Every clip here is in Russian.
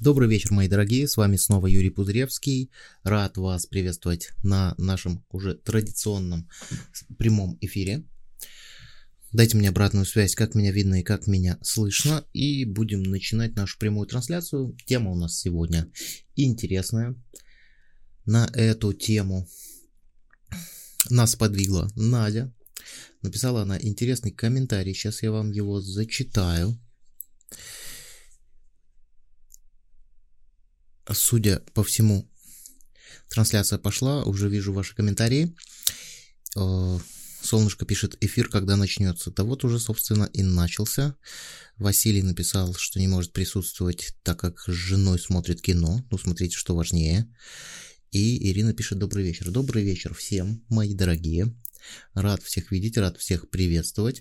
Добрый вечер, мои дорогие, с вами снова Юрий Пузыревский. Рад вас приветствовать на нашем уже традиционном прямом эфире. Дайте мне обратную связь, как меня видно и как меня слышно. И будем начинать нашу прямую трансляцию. Тема у нас сегодня интересная. На эту тему нас подвигла Надя. Написала она интересный комментарий. Сейчас я вам его зачитаю. Судя по всему, трансляция пошла, уже вижу ваши комментарии. Солнышко пишет: эфир когда начнется. Да вот уже, собственно, и начался. Василий написал, что не может присутствовать, так как с женой смотрит кино. Ну, смотрите, что важнее. И Ирина пишет: добрый вечер. Добрый вечер всем, мои дорогие. Рад всех видеть, рад всех приветствовать.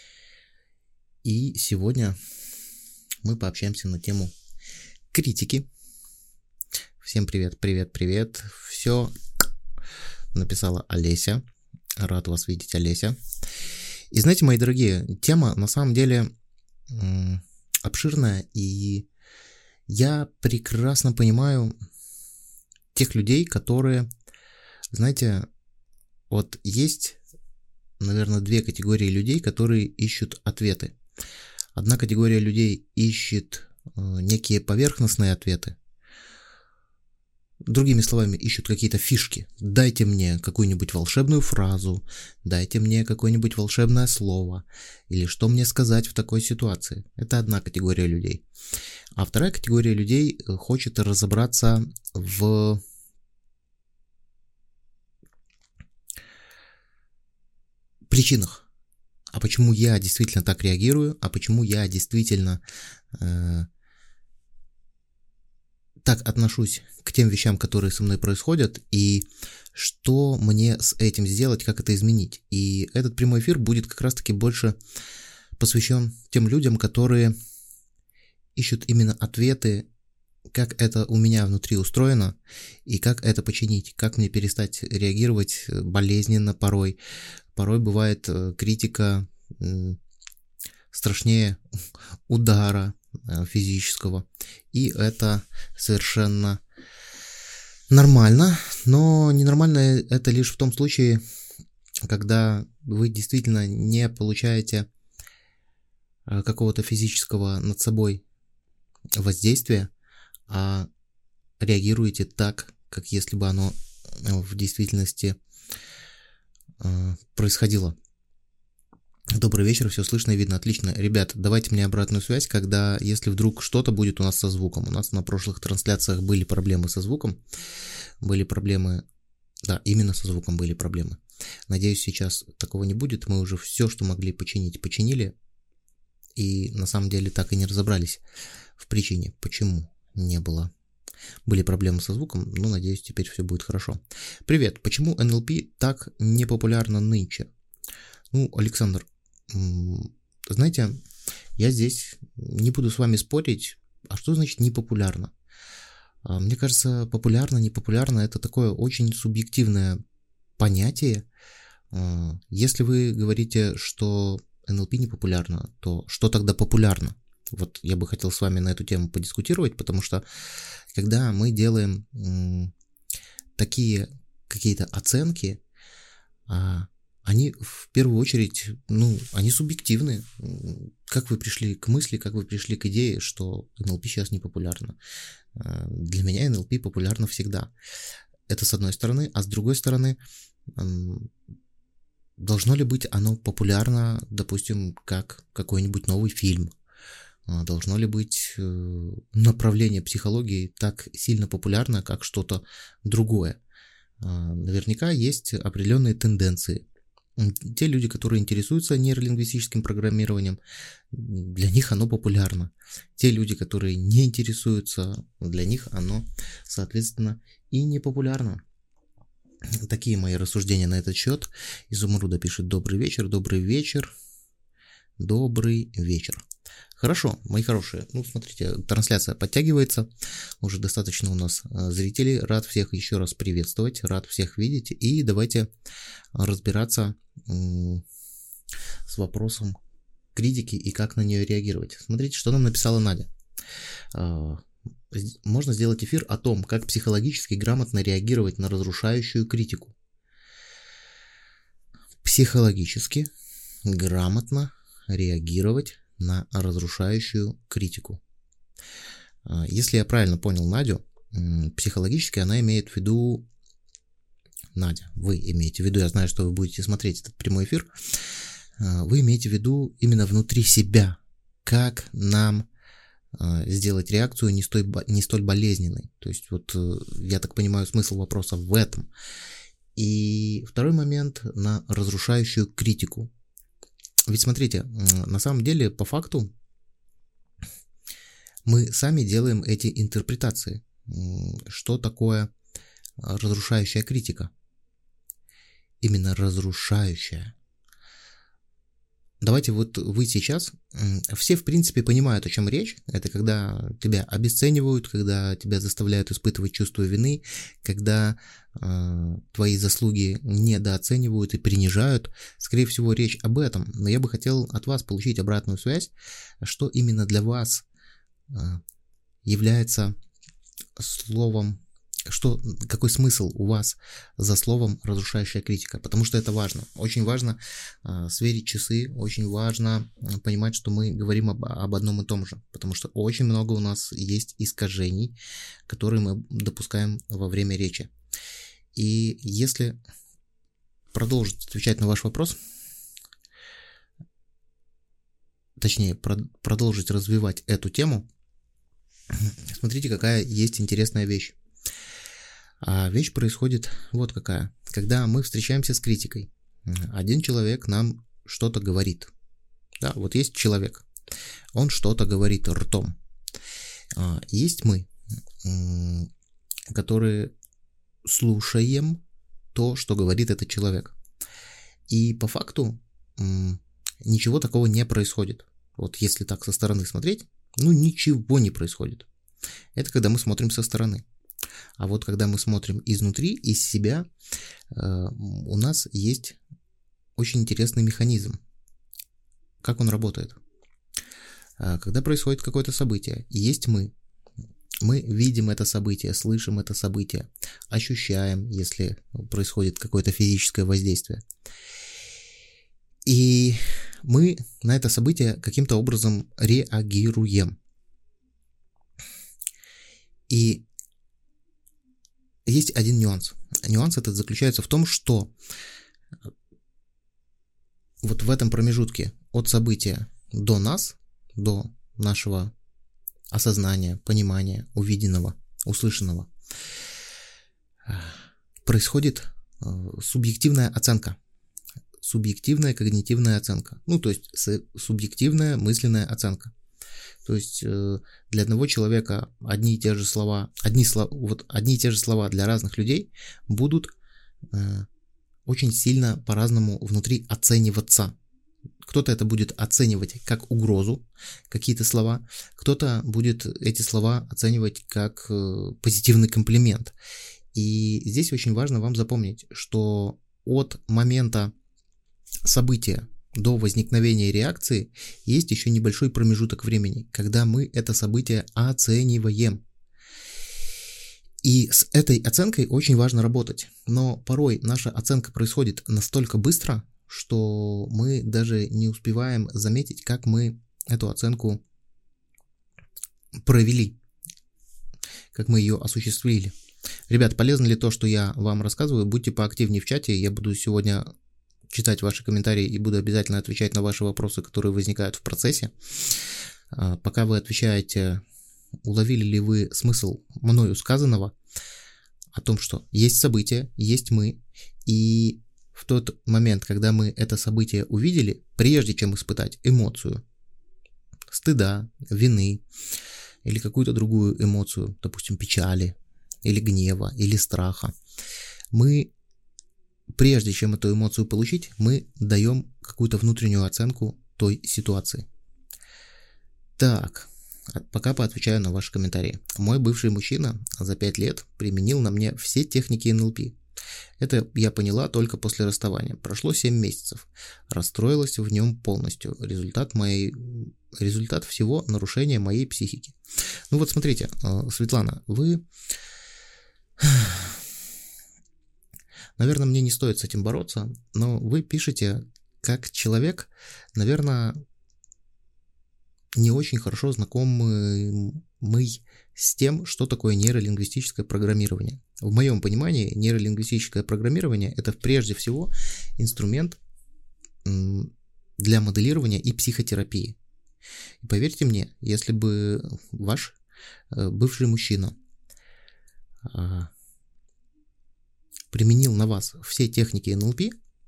И сегодня мы пообщаемся на тему критики. Всем привет, привет, привет. Все написала Олеся. Рад вас видеть, Олеся. И знаете, мои дорогие, тема на самом деле обширная, и я прекрасно понимаю тех людей, которые, знаете, вот есть, наверное, две категории людей, которые ищут ответы. Одна категория людей ищет некие поверхностные ответы. Другими словами, ищут какие-то фишки. Дайте мне какую-нибудь волшебную фразу, дайте мне какое-нибудь волшебное слово, или что мне сказать в такой ситуации. Это одна категория людей. А вторая категория людей хочет разобраться в причинах. А почему я действительно так реагирую, а почему я действительно так отношусь к тем вещам, которые со мной происходят, и что мне с этим сделать, как это изменить. И этот прямой эфир будет как раз-таки больше посвящен тем людям, которые ищут именно ответы, как это у меня внутри устроено, и как это починить, как мне перестать реагировать болезненно порой. Порой бывает критика страшнее удара физического, и это совершенно нормально, но ненормально это лишь в том случае, когда вы действительно не получаете какого-то физического над собой воздействия, а реагируете так, как если бы оно в действительности происходило. Добрый вечер, все слышно и видно, отлично. Ребят, давайте мне обратную связь, если вдруг что-то будет у нас со звуком. У нас на прошлых трансляциях были проблемы со звуком, именно со звуком были проблемы. Надеюсь, сейчас такого не будет, мы уже все, что могли починить, починили, и на самом деле так и не разобрались в причине, почему были проблемы со звуком, но надеюсь, теперь все будет хорошо. Привет, почему НЛП так непопулярно нынче? Александр, знаете, я здесь не буду с вами спорить, а что значит непопулярно? Мне кажется, популярно, непопулярно — это такое очень субъективное понятие. Если вы говорите, что НЛП не популярно, то что тогда популярно? Вот я бы хотел с вами на эту тему подискутировать, потому что когда мы делаем такие какие-то оценки, они в первую очередь, они субъективны. Как вы пришли к мысли, как вы пришли к идее, что НЛП сейчас не популярно? Для меня НЛП популярно всегда. Это с одной стороны. А с другой стороны, должно ли быть оно популярно, допустим, как какой-нибудь новый фильм? Должно ли быть направление психологии так сильно популярно, как что-то другое? Наверняка есть определенные тенденции. Те люди, которые интересуются нейролингвистическим программированием, для них оно популярно. Те люди, которые не интересуются, для них оно, соответственно, и не популярно. Такие мои рассуждения на этот счет. Изумруда пишет: добрый вечер, добрый вечер, добрый вечер. Хорошо, мои хорошие, смотрите, трансляция подтягивается, уже достаточно у нас зрителей, рад всех еще раз приветствовать, рад всех видеть, и давайте разбираться с вопросом критики и как на нее реагировать. Смотрите, что нам написала Надя. можно сделать эфир о том, как психологически грамотно реагировать на разрушающую критику. Психологически грамотно реагировать на разрушающую критику. Если я правильно понял Надю, психологически она имеет в виду... Надя, вы имеете в виду, я знаю, что вы будете смотреть этот прямой эфир, вы имеете в виду именно внутри себя, как нам сделать реакцию не столь болезненной. То есть вот я так понимаю, смысл вопроса в этом. И второй момент на разрушающую критику. Ведь смотрите, на самом деле по факту мы сами делаем эти интерпретации. Что такое разрушающая критика? Именно разрушающая. Давайте вот вы сейчас, все в принципе понимают, о чем речь. Это когда тебя обесценивают, когда тебя заставляют испытывать чувство вины, когда твои заслуги недооценивают и принижают. Скорее всего, речь об этом. Но я бы хотел от вас получить обратную связь, что именно для вас является словом, какой смысл у вас за словом разрушающая критика, потому что это важно. Очень важно сверить часы, очень важно понимать, что мы говорим об одном и том же, потому что очень много у нас есть искажений, которые мы допускаем во время речи. И если продолжить отвечать на ваш вопрос, точнее продолжить развивать эту тему, смотрите, какая есть интересная вещь. А вещь происходит вот какая. Когда мы встречаемся с критикой, один человек нам что-то говорит. Да, вот есть человек, он что-то говорит ртом. Есть мы, которые слушаем то, что говорит этот человек. И по факту ничего такого не происходит. Вот если так со стороны смотреть, ничего не происходит. Это когда мы смотрим со стороны. А вот когда мы смотрим изнутри, из себя, у нас есть очень интересный механизм. Как он работает? Когда происходит какое-то событие, есть мы видим это событие, слышим это событие, ощущаем, если происходит какое-то физическое воздействие. И мы на это событие каким-то образом реагируем. И есть один нюанс. Нюанс этот заключается в том, что вот в этом промежутке от события до нас, до нашего осознания, понимания, увиденного, услышанного, происходит субъективная оценка. Субъективная когнитивная оценка. То есть субъективная мысленная оценка. То есть для одного человека одни и те же слова для разных людей будут очень сильно по-разному внутри оцениваться. Кто-то это будет оценивать как угрозу, какие-то слова, кто-то будет эти слова оценивать как позитивный комплимент. И здесь очень важно вам запомнить, что от момента события до возникновения реакции есть еще небольшой промежуток времени, когда мы это событие оцениваем. И с этой оценкой очень важно работать. Но порой наша оценка происходит настолько быстро, что мы даже не успеваем заметить, как мы эту оценку провели, как мы ее осуществили. Ребят, полезно ли то, что я вам рассказываю? Будьте поактивнее в чате, я буду сегодня читать ваши комментарии и буду обязательно отвечать на ваши вопросы, которые возникают в процессе. Пока вы отвечаете, уловили ли вы смысл мною сказанного о том, что есть событие, есть мы, и в тот момент, когда мы это событие увидели, прежде чем испытать эмоцию стыда, вины или какую-то другую эмоцию, допустим, печали или гнева или страха, прежде чем эту эмоцию получить, мы даем какую-то внутреннюю оценку той ситуации. Так, пока поотвечаю на ваши комментарии. Мой бывший мужчина за 5 лет применил на мне все техники НЛП. Это я поняла только после расставания. Прошло 7 месяцев. Расстроилась в нем полностью. Результат всего нарушения моей психики. Ну вот смотрите, Светлана, вы... Наверное, мне не стоит с этим бороться, но вы пишете как человек, наверное, не очень хорошо знакомый с тем, что такое нейролингвистическое программирование. В моем понимании нейролингвистическое программирование – это прежде всего инструмент для моделирования и психотерапии. И поверьте мне, если бы ваш бывший мужчина применил на вас все техники НЛП,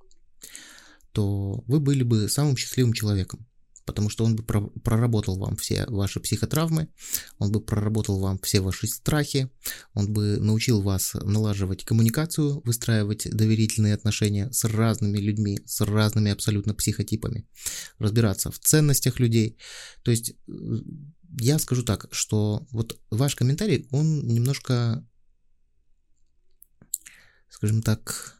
то вы были бы самым счастливым человеком, потому что он бы проработал вам все ваши психотравмы, он бы проработал вам все ваши страхи, он бы научил вас налаживать коммуникацию, выстраивать доверительные отношения с разными людьми, с разными абсолютно психотипами, разбираться в ценностях людей. То есть я скажу так, что вот ваш комментарий, он немножко, скажем так,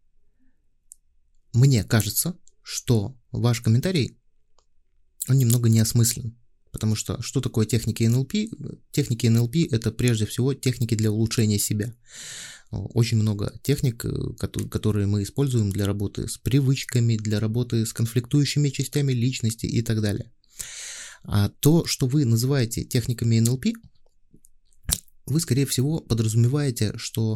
мне кажется, что ваш комментарий, он немного неосмыслен, потому что такое техники НЛП? Техники НЛП – это прежде всего техники для улучшения себя. Очень много техник, которые мы используем для работы с привычками, для работы с конфликтующими частями личности и так далее. А то, что вы называете техниками НЛП, вы, скорее всего, подразумеваете, что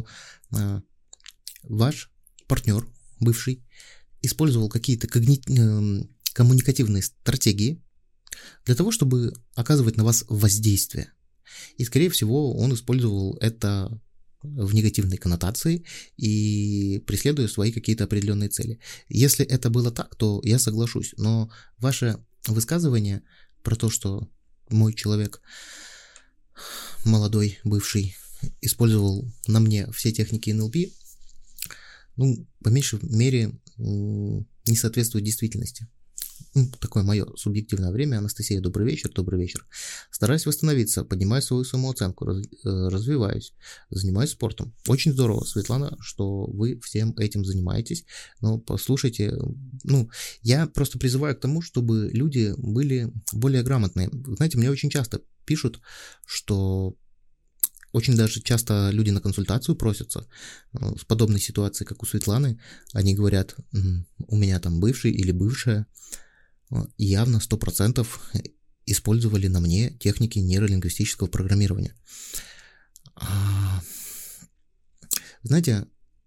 ваш партнер, бывший, использовал какие-то коммуникативные стратегии для того, чтобы оказывать на вас воздействие. И, скорее всего, он использовал это в негативной коннотации и преследуя свои какие-то определенные цели. Если это было так, то я соглашусь. Но ваше высказывание про то, что мой человек, молодой, бывший, использовал на мне все техники НЛП, по меньшей мере, не соответствует действительности. Такое мое субъективное время. Анастасия, добрый вечер, добрый вечер. Стараюсь восстановиться, поднимаю свою самооценку, развиваюсь, занимаюсь спортом. Очень здорово, Светлана, что вы всем этим занимаетесь. Но послушайте, я просто призываю к тому, чтобы люди были более грамотные. Знаете, мне очень часто пишут, что очень даже часто люди на консультацию просятся в подобной ситуации, как у Светланы. Они говорят, у меня там бывший или бывшая, явно 100% использовали на мне техники нейролингвистического программирования. Знаете,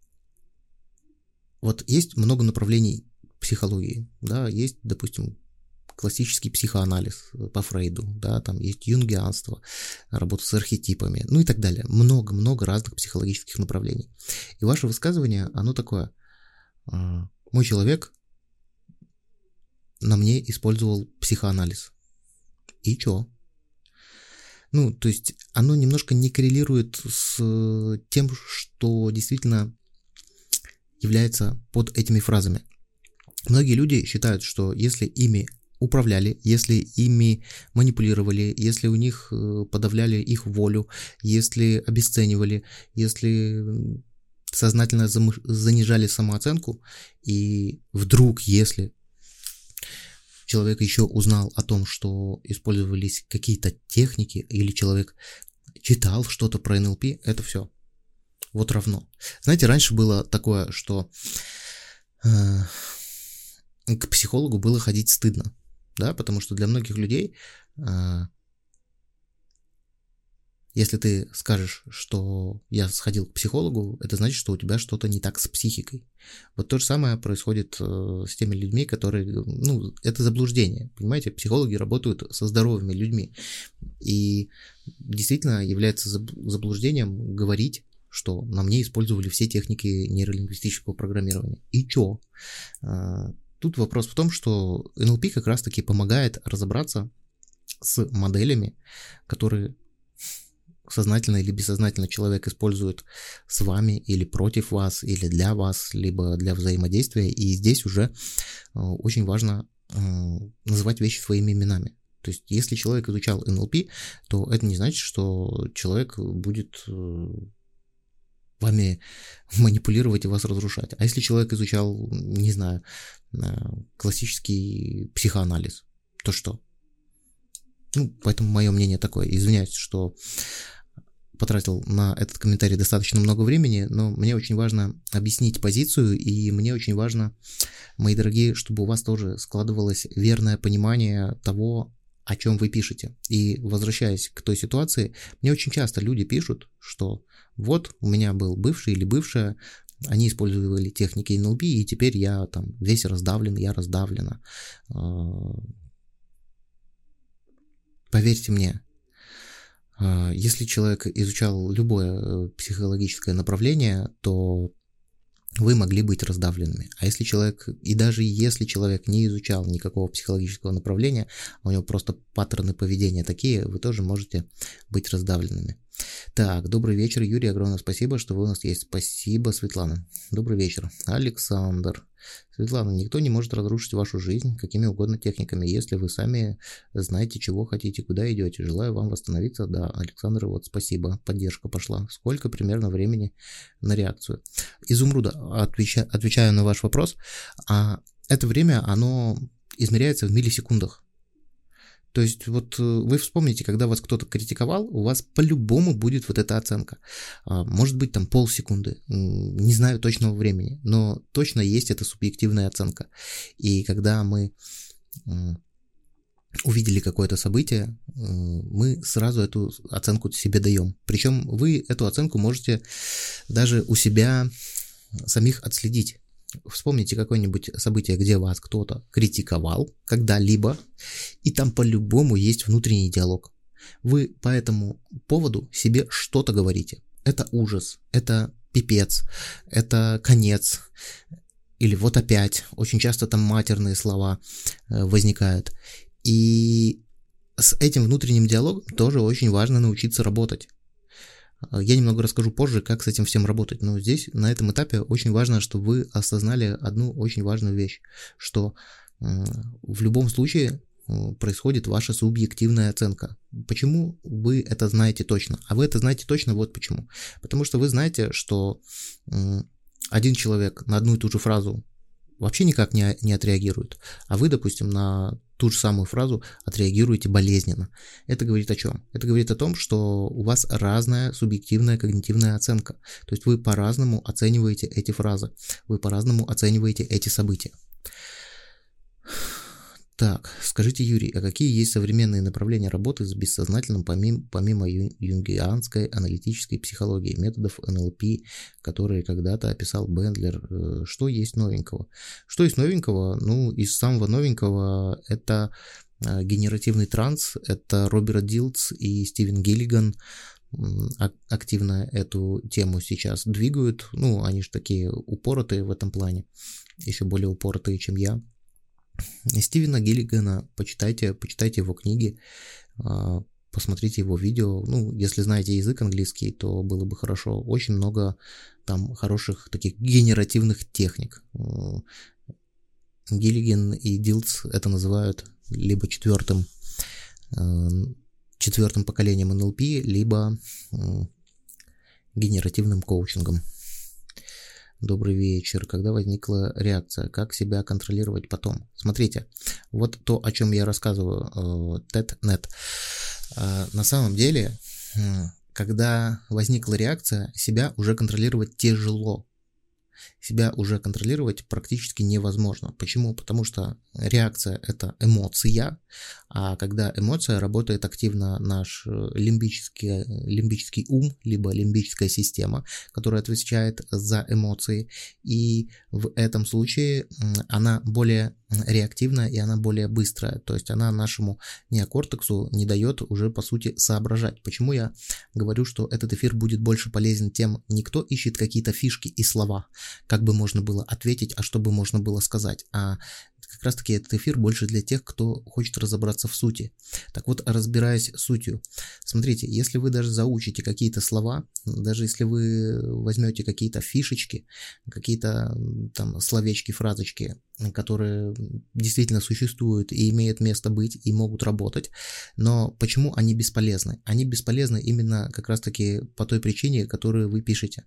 вот есть много направлений психологии, да, есть, допустим, классический психоанализ по Фрейду, да, там есть юнгианство, работа с архетипами, и так далее. Много-много разных психологических направлений. И ваше высказывание, оно такое: мой человек на мне использовал психоанализ. И чё? То есть оно немножко не коррелирует с тем, что действительно является под этими фразами. Многие люди считают, что если ими управляли, если ими манипулировали, если у них подавляли их волю, если обесценивали, если сознательно занижали самооценку, и вдруг, если человек еще узнал о том, что использовались какие-то техники, или человек читал что-то про НЛП, это все вот равно. Знаете, раньше было такое, что к психологу было ходить стыдно, да, потому что для многих людей, если ты скажешь, что я сходил к психологу, это значит, что у тебя что-то не так с психикой. Вот то же самое происходит с теми людьми, которые, это заблуждение, понимаете, психологи работают со здоровыми людьми, и действительно является заблуждением говорить, что на мне использовали все техники нейролингвистического программирования. И чё? Тут вопрос в том, что НЛП как раз-таки помогает разобраться с моделями, которые сознательно или бессознательно человек использует с вами или против вас, или для вас, либо для взаимодействия. И здесь уже очень важно называть вещи своими именами. То есть, если человек изучал НЛП, то это не значит, что человек будет вами манипулировать и вас разрушать. А если человек изучал, не знаю, классический психоанализ, то что? Поэтому мое мнение такое. Извиняюсь, что потратил на этот комментарий достаточно много времени, но мне очень важно объяснить позицию, и мне очень важно, мои дорогие, чтобы у вас тоже складывалось верное понимание того, о чем вы пишете. И возвращаясь к той ситуации, мне очень часто люди пишут, что вот у меня был бывший или бывшая, они использовали техники НЛП, и теперь я там весь раздавлен, я раздавлена. Поверьте мне, если человек изучал любое психологическое направление, то вы могли быть раздавленными. А если человек, и даже если человек не изучал никакого психологического направления, а у него просто паттерны поведения такие, вы тоже можете быть раздавленными. Так, добрый вечер, Юрий, огромное спасибо, что вы у нас есть. Спасибо, Светлана. Добрый вечер. Александр. Светлана, никто не может разрушить вашу жизнь какими угодно техниками, если вы сами знаете, чего хотите, куда идете. Желаю вам восстановиться. Да, Александр, вот спасибо, поддержка пошла. Сколько примерно времени на реакцию? Изумруда, отвечаю на ваш вопрос, это время, оно измеряется в миллисекундах. То есть вот вы вспомните, когда вас кто-то критиковал, у вас по-любому будет вот эта оценка. Может быть там полсекунды, не знаю точного времени, но точно есть эта субъективная оценка. И когда мы увидели какое-то событие, мы сразу эту оценку себе даем. Причем вы эту оценку можете даже у себя самих отследить. Вспомните какое-нибудь событие, где вас кто-то критиковал когда-либо, и там по-любому есть внутренний диалог. Вы по этому поводу себе что-то говорите. Это ужас, это пипец, это конец, или вот опять. Очень часто там матерные слова возникают. И с этим внутренним диалогом тоже очень важно научиться работать. Я немного расскажу позже, как с этим всем работать, но здесь, на этом этапе, очень важно, чтобы вы осознали одну очень важную вещь, что в любом случае происходит ваша субъективная оценка. Почему вы это знаете точно? А вы это знаете точно вот почему. Потому что вы знаете, что один человек на одну и ту же фразу вообще никак не отреагирует, а вы, допустим, на ту же самую фразу отреагируете болезненно. Это говорит о чем? Это говорит о том, что у вас разная субъективная когнитивная оценка. То есть вы по-разному оцениваете эти фразы, вы по-разному оцениваете эти события. Так, скажите, Юрий, а какие есть современные направления работы с бессознательным помимо юнгианской аналитической психологии, методов НЛП, которые когда-то описал Бендлер? Что есть новенького? Что есть новенького? Из самого новенького это генеративный транс, это Роберт Дилтс и Стивен Гиллиган активно эту тему сейчас двигают. Они же такие упоротые в этом плане, еще более упоротые, чем я. Стивена Гиллигана почитайте его книги, посмотрите его видео. Если знаете язык английский, то было бы хорошо. Очень много там хороших таких генеративных техник. Гиллиган и Дилтс это называют либо четвертым поколением НЛП, либо генеративным коучингом. Добрый вечер. Когда возникла реакция? Как себя контролировать потом? Смотрите, вот то, о чем я рассказываю, TED-нет. На самом деле, когда возникла реакция, себя уже контролировать тяжело. Себя уже контролировать практически невозможно. Почему? Потому что реакция – это эмоция, а когда эмоция работает активно наш лимбический ум, либо лимбическая система, которая отвечает за эмоции, и в этом случае она более реактивная и она более быстрая, то есть она нашему неокортексу не дает уже по сути соображать. Почему я говорю, что этот эфир будет больше полезен тем, никто ищет какие-то фишки и слова, как бы можно было ответить, а что бы можно было сказать, а как раз-таки этот эфир больше для тех, кто хочет разобраться в сути. Так вот, разбираясь сутью, смотрите, если вы даже заучите какие-то слова, даже если вы возьмете какие-то фишечки, какие-то там словечки, фразочки, которые действительно существуют и имеют место быть и могут работать, но почему они бесполезны? Они бесполезны именно как раз-таки по той причине, которую вы пишете.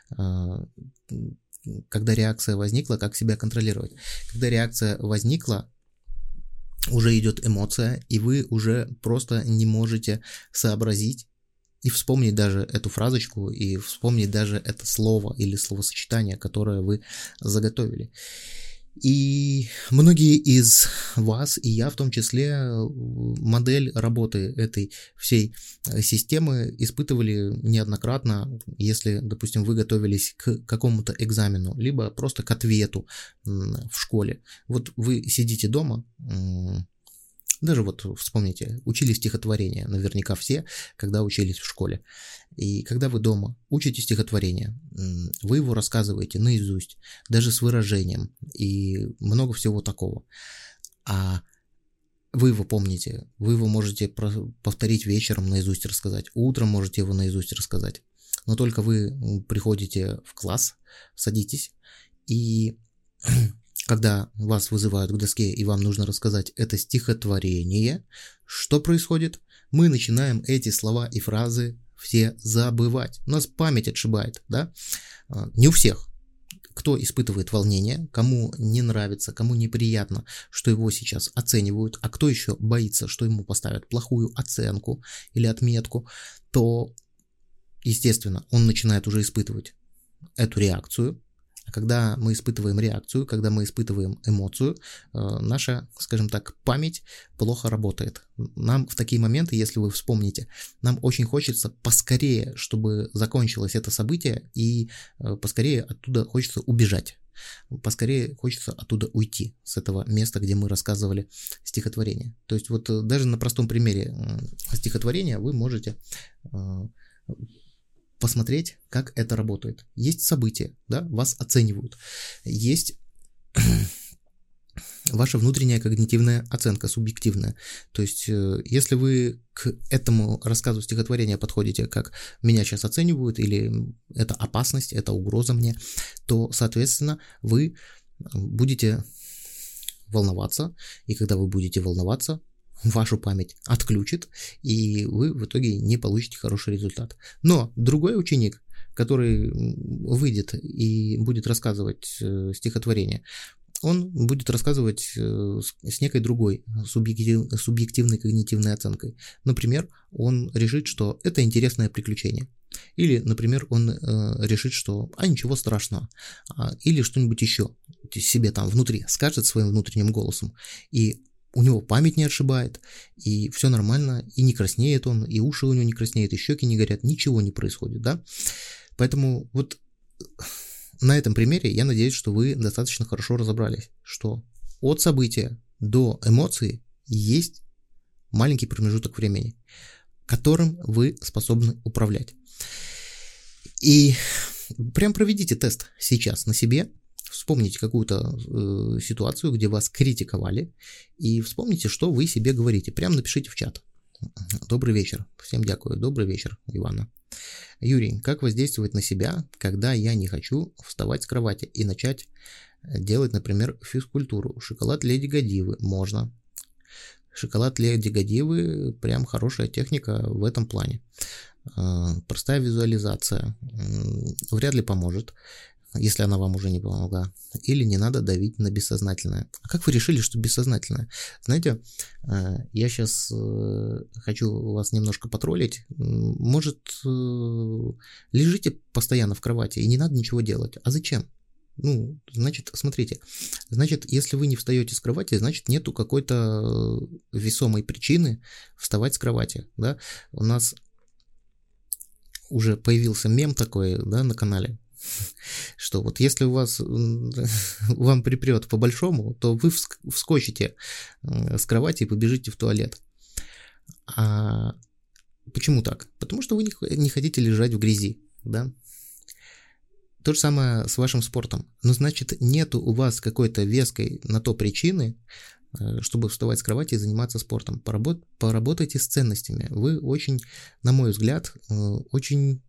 Когда реакция возникла, как себя контролировать? Когда реакция возникла, уже идет эмоция, и вы уже просто не можете сообразить и вспомнить даже эту фразочку, и вспомнить даже это слово или словосочетание, которое вы заготовили. И многие из вас, и я в том числе, модель работы этой всей системы испытывали неоднократно, если, допустим, вы готовились к какому-то экзамену, либо просто к ответу в школе. Вот вы сидите дома, даже вот вспомните, учили стихотворение, наверняка все, когда учились в школе. И когда вы дома учите стихотворение, вы его рассказываете наизусть, даже с выражением и много всего такого. А вы его помните, вы его можете повторить вечером наизусть рассказать, утром можете его наизусть рассказать. Но только вы приходите в класс, садитесь, и когда вас вызывают к доске и вам нужно рассказать это стихотворение, что происходит? Мы начинаем эти слова и фразы все забывать. У нас память отшибает, да? Не у всех. Кто испытывает волнение, кому не нравится, кому неприятно, что его сейчас оценивают, а кто еще боится, что ему поставят плохую оценку или отметку, то, естественно, он начинает уже испытывать эту реакцию. А когда мы испытываем реакцию, когда мы испытываем эмоцию, наша, скажем так, память плохо работает. Нам в такие моменты, если вы вспомните, нам очень хочется поскорее, чтобы закончилось это событие, и поскорее оттуда хочется убежать. Поскорее хочется оттуда уйти, с этого места, где мы рассказывали стихотворение. То есть вот даже на простом примере стихотворения вы можете посмотреть, как это работает. Есть события, да, вас оценивают. Есть ваша внутренняя когнитивная оценка, субъективная. То есть, если вы к этому рассказу стихотворения подходите как «меня сейчас оценивают» или «это опасность, это угроза мне», то, соответственно, вы будете волноваться, и когда вы будете волноваться, вашу память отключит, и вы в итоге не получите хороший результат. Но другой ученик, который выйдет и будет рассказывать стихотворение, он будет рассказывать с некой другой субъективной когнитивной оценкой. Например, он решит, что это интересное приключение. Или, например, он решит, что ничего страшного. Или что-нибудь еще себе там внутри скажет своим внутренним голосом. И у него память не отшибает, и все нормально, и не краснеет он, и уши у него не краснеют, и щеки не горят, ничего не происходит, да? Поэтому вот на этом примере я надеюсь, что вы достаточно хорошо разобрались, что от события до эмоции есть маленький промежуток времени, которым вы способны управлять. И прям проведите тест сейчас на себе. Вспомните какую-то ситуацию, где вас критиковали, и вспомните, что вы себе говорите. Прям напишите в чат. Добрый вечер. Всем дякую. Добрый вечер, Ивана. Юрий, как воздействовать на себя, когда я не хочу вставать с кровати и начать делать, например, физкультуру? Шоколад Леди Годивы можно. Шоколад Леди Годивы прям хорошая техника в этом плане. Простая визуализация вряд ли поможет, если она вам уже не помогла. Или не надо давить на бессознательное. А как вы решили, что бессознательное? Знаете, я сейчас хочу вас немножко потроллить. Может, лежите постоянно в кровати и не надо ничего делать. А зачем? Ну, значит, смотрите. Значит, если вы не встаете с кровати, значит, нету какой-то весомой причины вставать с кровати. Да? У нас уже появился мем такой, да, на канале, что вот если вам припрет по-большому, то вы вскочите с кровати и побежите в туалет. А почему так? Потому что вы не хотите лежать в грязи, да? То же самое с вашим спортом. Ну, значит, нету у вас какой-то веской на то причины, чтобы вставать с кровати и заниматься спортом. Поработайте с ценностями. Вы очень, на мой взгляд, очень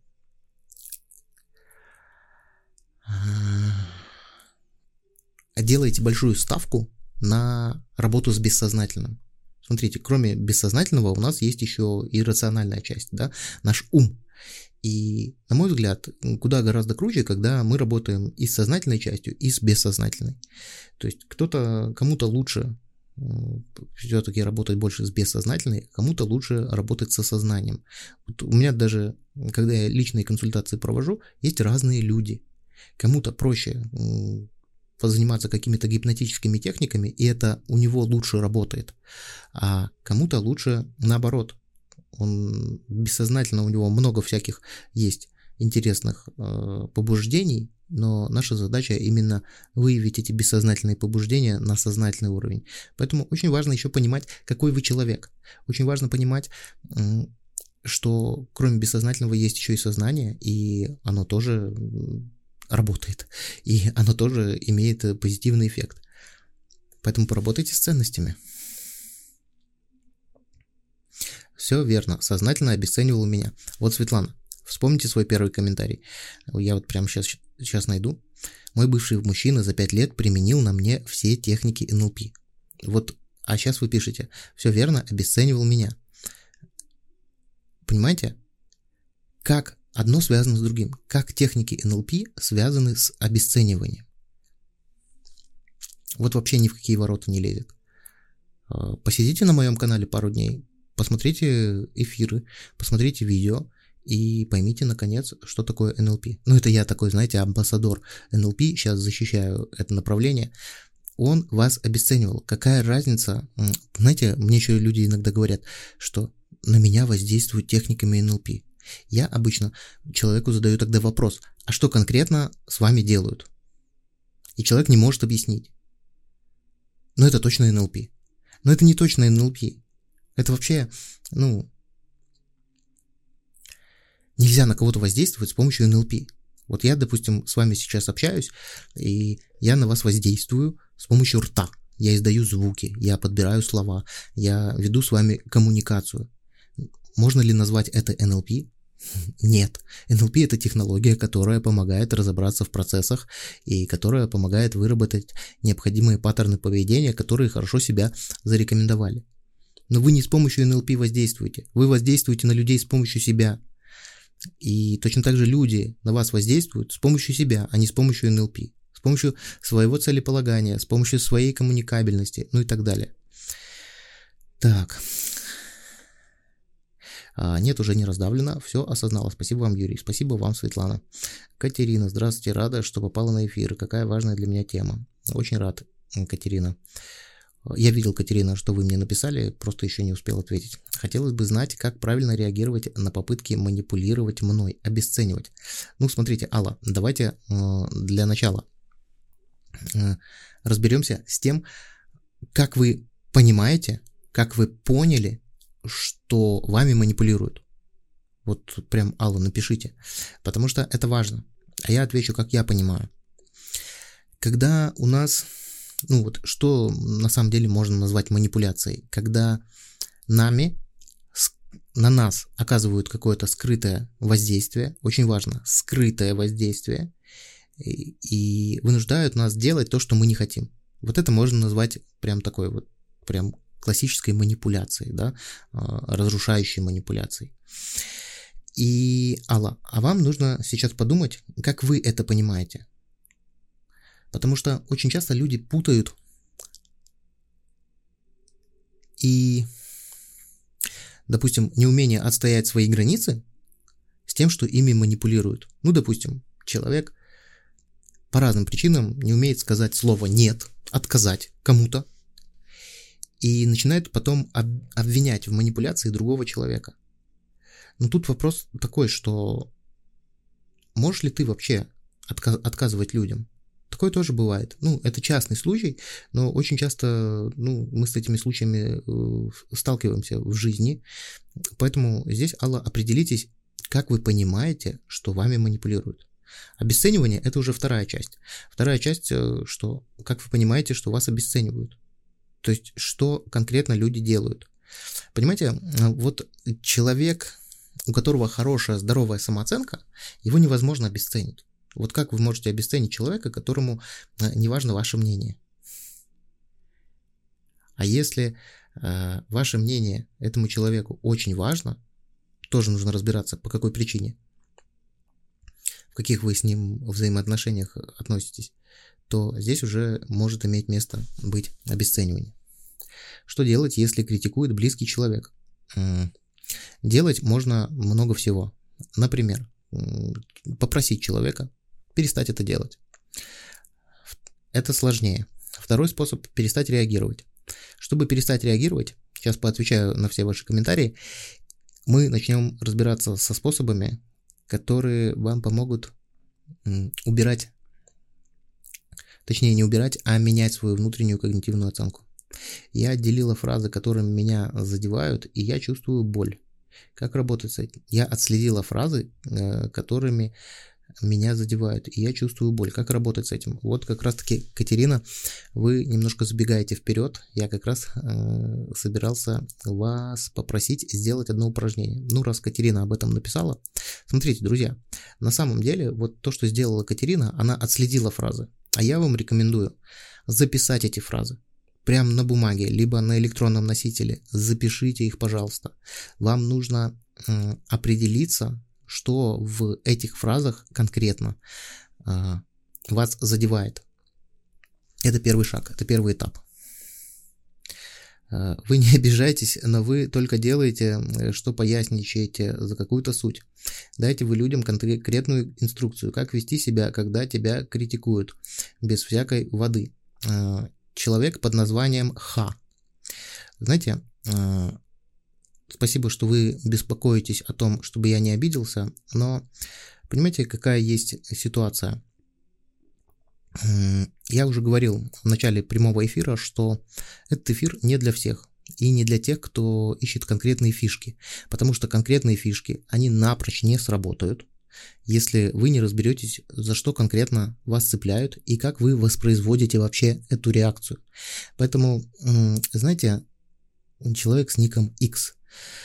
делаете большую ставку на работу с бессознательным. Смотрите, кроме бессознательного у нас есть еще и рациональная часть, да, наш ум. И, на мой взгляд, куда гораздо круче, когда мы работаем и с сознательной частью, и с бессознательной. То есть кому-то лучше все-таки работать больше с бессознательной, кому-то лучше работать со сознанием. Вот у меня даже, когда я личные консультации провожу, есть разные люди. Кому-то проще позаниматься какими-то гипнотическими техниками, и это у него лучше работает, а кому-то лучше наоборот. Он бессознательно, у него много всяких есть интересных побуждений, но наша задача именно выявить эти бессознательные побуждения на сознательный уровень. Поэтому очень важно еще понимать, какой вы человек. Очень важно понимать, что кроме бессознательного есть еще и сознание, и оно тоже работает, и оно тоже имеет позитивный эффект. Поэтому поработайте с ценностями. Все верно, сознательно обесценивал меня. Вот, Светлана, вспомните свой первый комментарий. Я вот прямо сейчас найду. Мой бывший мужчина за 5 лет применил на мне все техники НЛП. Вот, а сейчас вы пишете. Все верно, обесценивал меня. Понимаете? Как одно связано с другим. Как техники НЛП связаны с обесцениванием. Вот вообще ни в какие ворота не лезет. Посидите на моем канале пару дней, посмотрите эфиры, посмотрите видео и поймите, наконец, что такое НЛП. Ну, это я такой, знаете, амбассадор НЛП, сейчас защищаю это направление. Он вас обесценивал. Какая разница? Знаете, мне еще люди иногда говорят, что на меня воздействуют техниками НЛП. Я обычно человеку задаю тогда вопрос, а что конкретно с вами делают? И человек не может объяснить. Но это точно НЛП. Но это не точно НЛП. Это вообще, нельзя на кого-то воздействовать с помощью НЛП. Вот я, допустим, с вами сейчас общаюсь, и я на вас воздействую с помощью рта. Я издаю звуки, я подбираю слова, я веду с вами коммуникацию. Можно ли назвать это НЛП? Нет. НЛП – это технология, которая помогает разобраться в процессах и которая помогает выработать необходимые паттерны поведения, которые хорошо себя зарекомендовали. Но вы не с помощью НЛП воздействуете. Вы воздействуете на людей с помощью себя. И точно так же люди на вас воздействуют с помощью себя, а не с помощью НЛП. С помощью своего целеполагания, с помощью своей коммуникабельности, и так далее. Так. Нет, уже не раздавлено, все осознала. Спасибо вам, Юрий. Спасибо вам, Светлана. Катерина, здравствуйте, рада, что попала на эфир. Какая важная для меня тема. Очень рад, Катерина. Я видел, Катерина, что вы мне написали, просто еще не успел ответить. Хотелось бы знать, как правильно реагировать на попытки манипулировать мной, обесценивать. Смотрите, Алла, давайте для начала разберемся с тем, как вы понимаете, как вы поняли, что вами манипулируют. Вот прям, Алла, напишите, потому что это важно. А я отвечу, как я понимаю. Когда у нас, что на самом деле можно назвать манипуляцией? Когда на нас оказывают какое-то скрытое воздействие, очень важно, скрытое воздействие, и вынуждают нас делать то, что мы не хотим. Вот это можно назвать прям такой вот, прям классической манипуляцией, да, разрушающей манипуляцией. И, Алла, а вам нужно сейчас подумать, как вы это понимаете. Потому что очень часто люди путают и, допустим, неумение отстоять свои границы с тем, что ими манипулируют. Допустим, человек по разным причинам не умеет сказать слово «нет», отказать кому-то, и начинает потом обвинять в манипуляции другого человека. Но тут вопрос такой, что можешь ли ты вообще отказывать людям? Такое тоже бывает. Это частный случай, но очень часто мы с этими случаями сталкиваемся в жизни. Поэтому здесь, Алла, определитесь, как вы понимаете, что вами манипулируют. Обесценивание – это уже вторая часть. Вторая часть, что, как вы понимаете, что вас обесценивают. То есть, что конкретно люди делают. Понимаете, вот человек, у которого хорошая, здоровая самооценка, его невозможно обесценить. Вот как вы можете обесценить человека, которому не важно ваше мнение? А если ваше мнение этому человеку очень важно, тоже нужно разбираться, по какой причине, в каких вы с ним взаимоотношениях относитесь, то здесь уже может иметь место быть обесценивание. Что делать, если критикует близкий человек? Делать можно много всего. Например, попросить человека перестать это делать. Это сложнее. Второй способ – перестать реагировать. Чтобы перестать реагировать, сейчас поотвечаю на все ваши комментарии, мы начнем разбираться со способами, которые вам помогут убирать, точнее не убирать, а менять свою внутреннюю когнитивную оценку. Я отделила фразы, которые меня задевают, и я чувствую боль. Как работать с этим? Я отследила фразы, которыми меня задевают, и я чувствую боль. Как работать с этим? Вот как раз-таки, Катерина, вы немножко забегаете вперед. Я как раз собирался вас попросить сделать одно упражнение. Ну, раз Катерина об этом написала. Смотрите, друзья, на самом деле, вот то, что сделала Катерина, она отследила фразы. А я вам рекомендую записать эти фразы. Прямо на бумаге, либо на электронном носителе. Запишите их, пожалуйста. Вам нужно определиться, что в этих фразах конкретно вас задевает. Это первый шаг, это первый этап. Вы не обижайтесь, но вы только делаете, что поясничаете за какую-то суть. Дайте вы людям конкретную инструкцию, как вести себя, когда тебя критикуют, без всякой воды. Человек под названием Х. Знаете, спасибо, что вы беспокоитесь о том, чтобы я не обиделся, но понимаете, какая есть ситуация? Я уже говорил в начале прямого эфира, что этот эфир не для всех и не для тех, кто ищет конкретные фишки, потому что конкретные фишки, они напрочь не сработают, если вы не разберетесь, за что конкретно вас цепляют и как вы воспроизводите вообще эту реакцию. Поэтому, знаете, человек с ником X.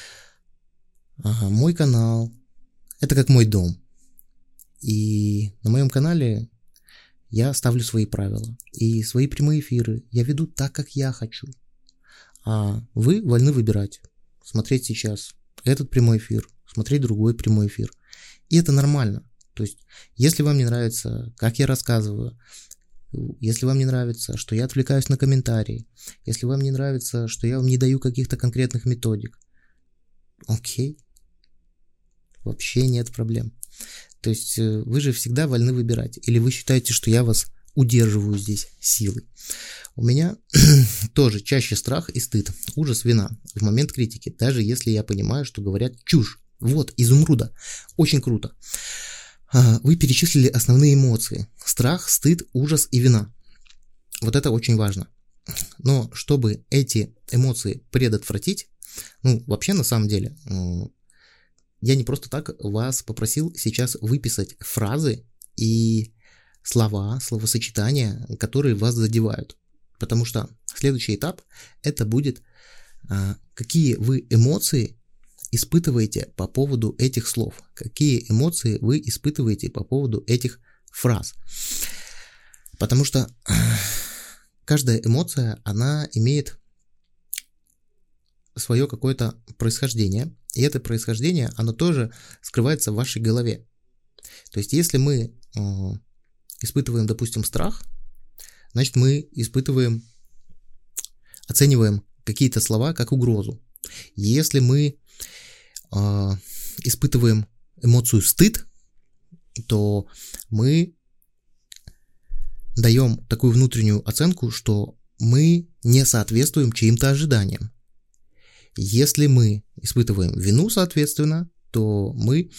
Мой канал – это как мой дом. И на моем канале я ставлю свои правила. И свои прямые эфиры я веду так, как я хочу. А вы вольны выбирать. Смотреть сейчас этот прямой эфир, смотреть другой прямой эфир. И это нормально. То есть, если вам не нравится, как я рассказываю, если вам не нравится, что я отвлекаюсь на комментарии, если вам не нравится, что я вам не даю каких-то конкретных методик, окей, вообще нет проблем. То есть, вы же всегда вольны выбирать. Или вы считаете, что я вас удерживаю здесь силой. У меня тоже чаще страх и стыд, ужас, вина в момент критики, даже если я понимаю, что говорят чушь. Вот, изумруда. Очень круто. Вы перечислили основные эмоции. Страх, стыд, ужас и вина. Вот это очень важно. Но чтобы эти эмоции предотвратить, вообще на самом деле, я не просто так вас попросил сейчас выписать фразы и слова, словосочетания, которые вас задевают. Потому что следующий этап это будет, какие вы эмоции испытываете по поводу этих слов, какие эмоции вы испытываете по поводу этих фраз. Потому что каждая эмоция, она имеет свое какое-то происхождение, и это происхождение, оно тоже скрывается в вашей голове. То есть, если мы испытываем, допустим, страх, значит, мы оцениваем какие-то слова как угрозу. Если мы испытываем эмоцию стыд, то мы даем такую внутреннюю оценку, что мы не соответствуем чьим-то ожиданиям. Если мы испытываем вину, соответственно, то мы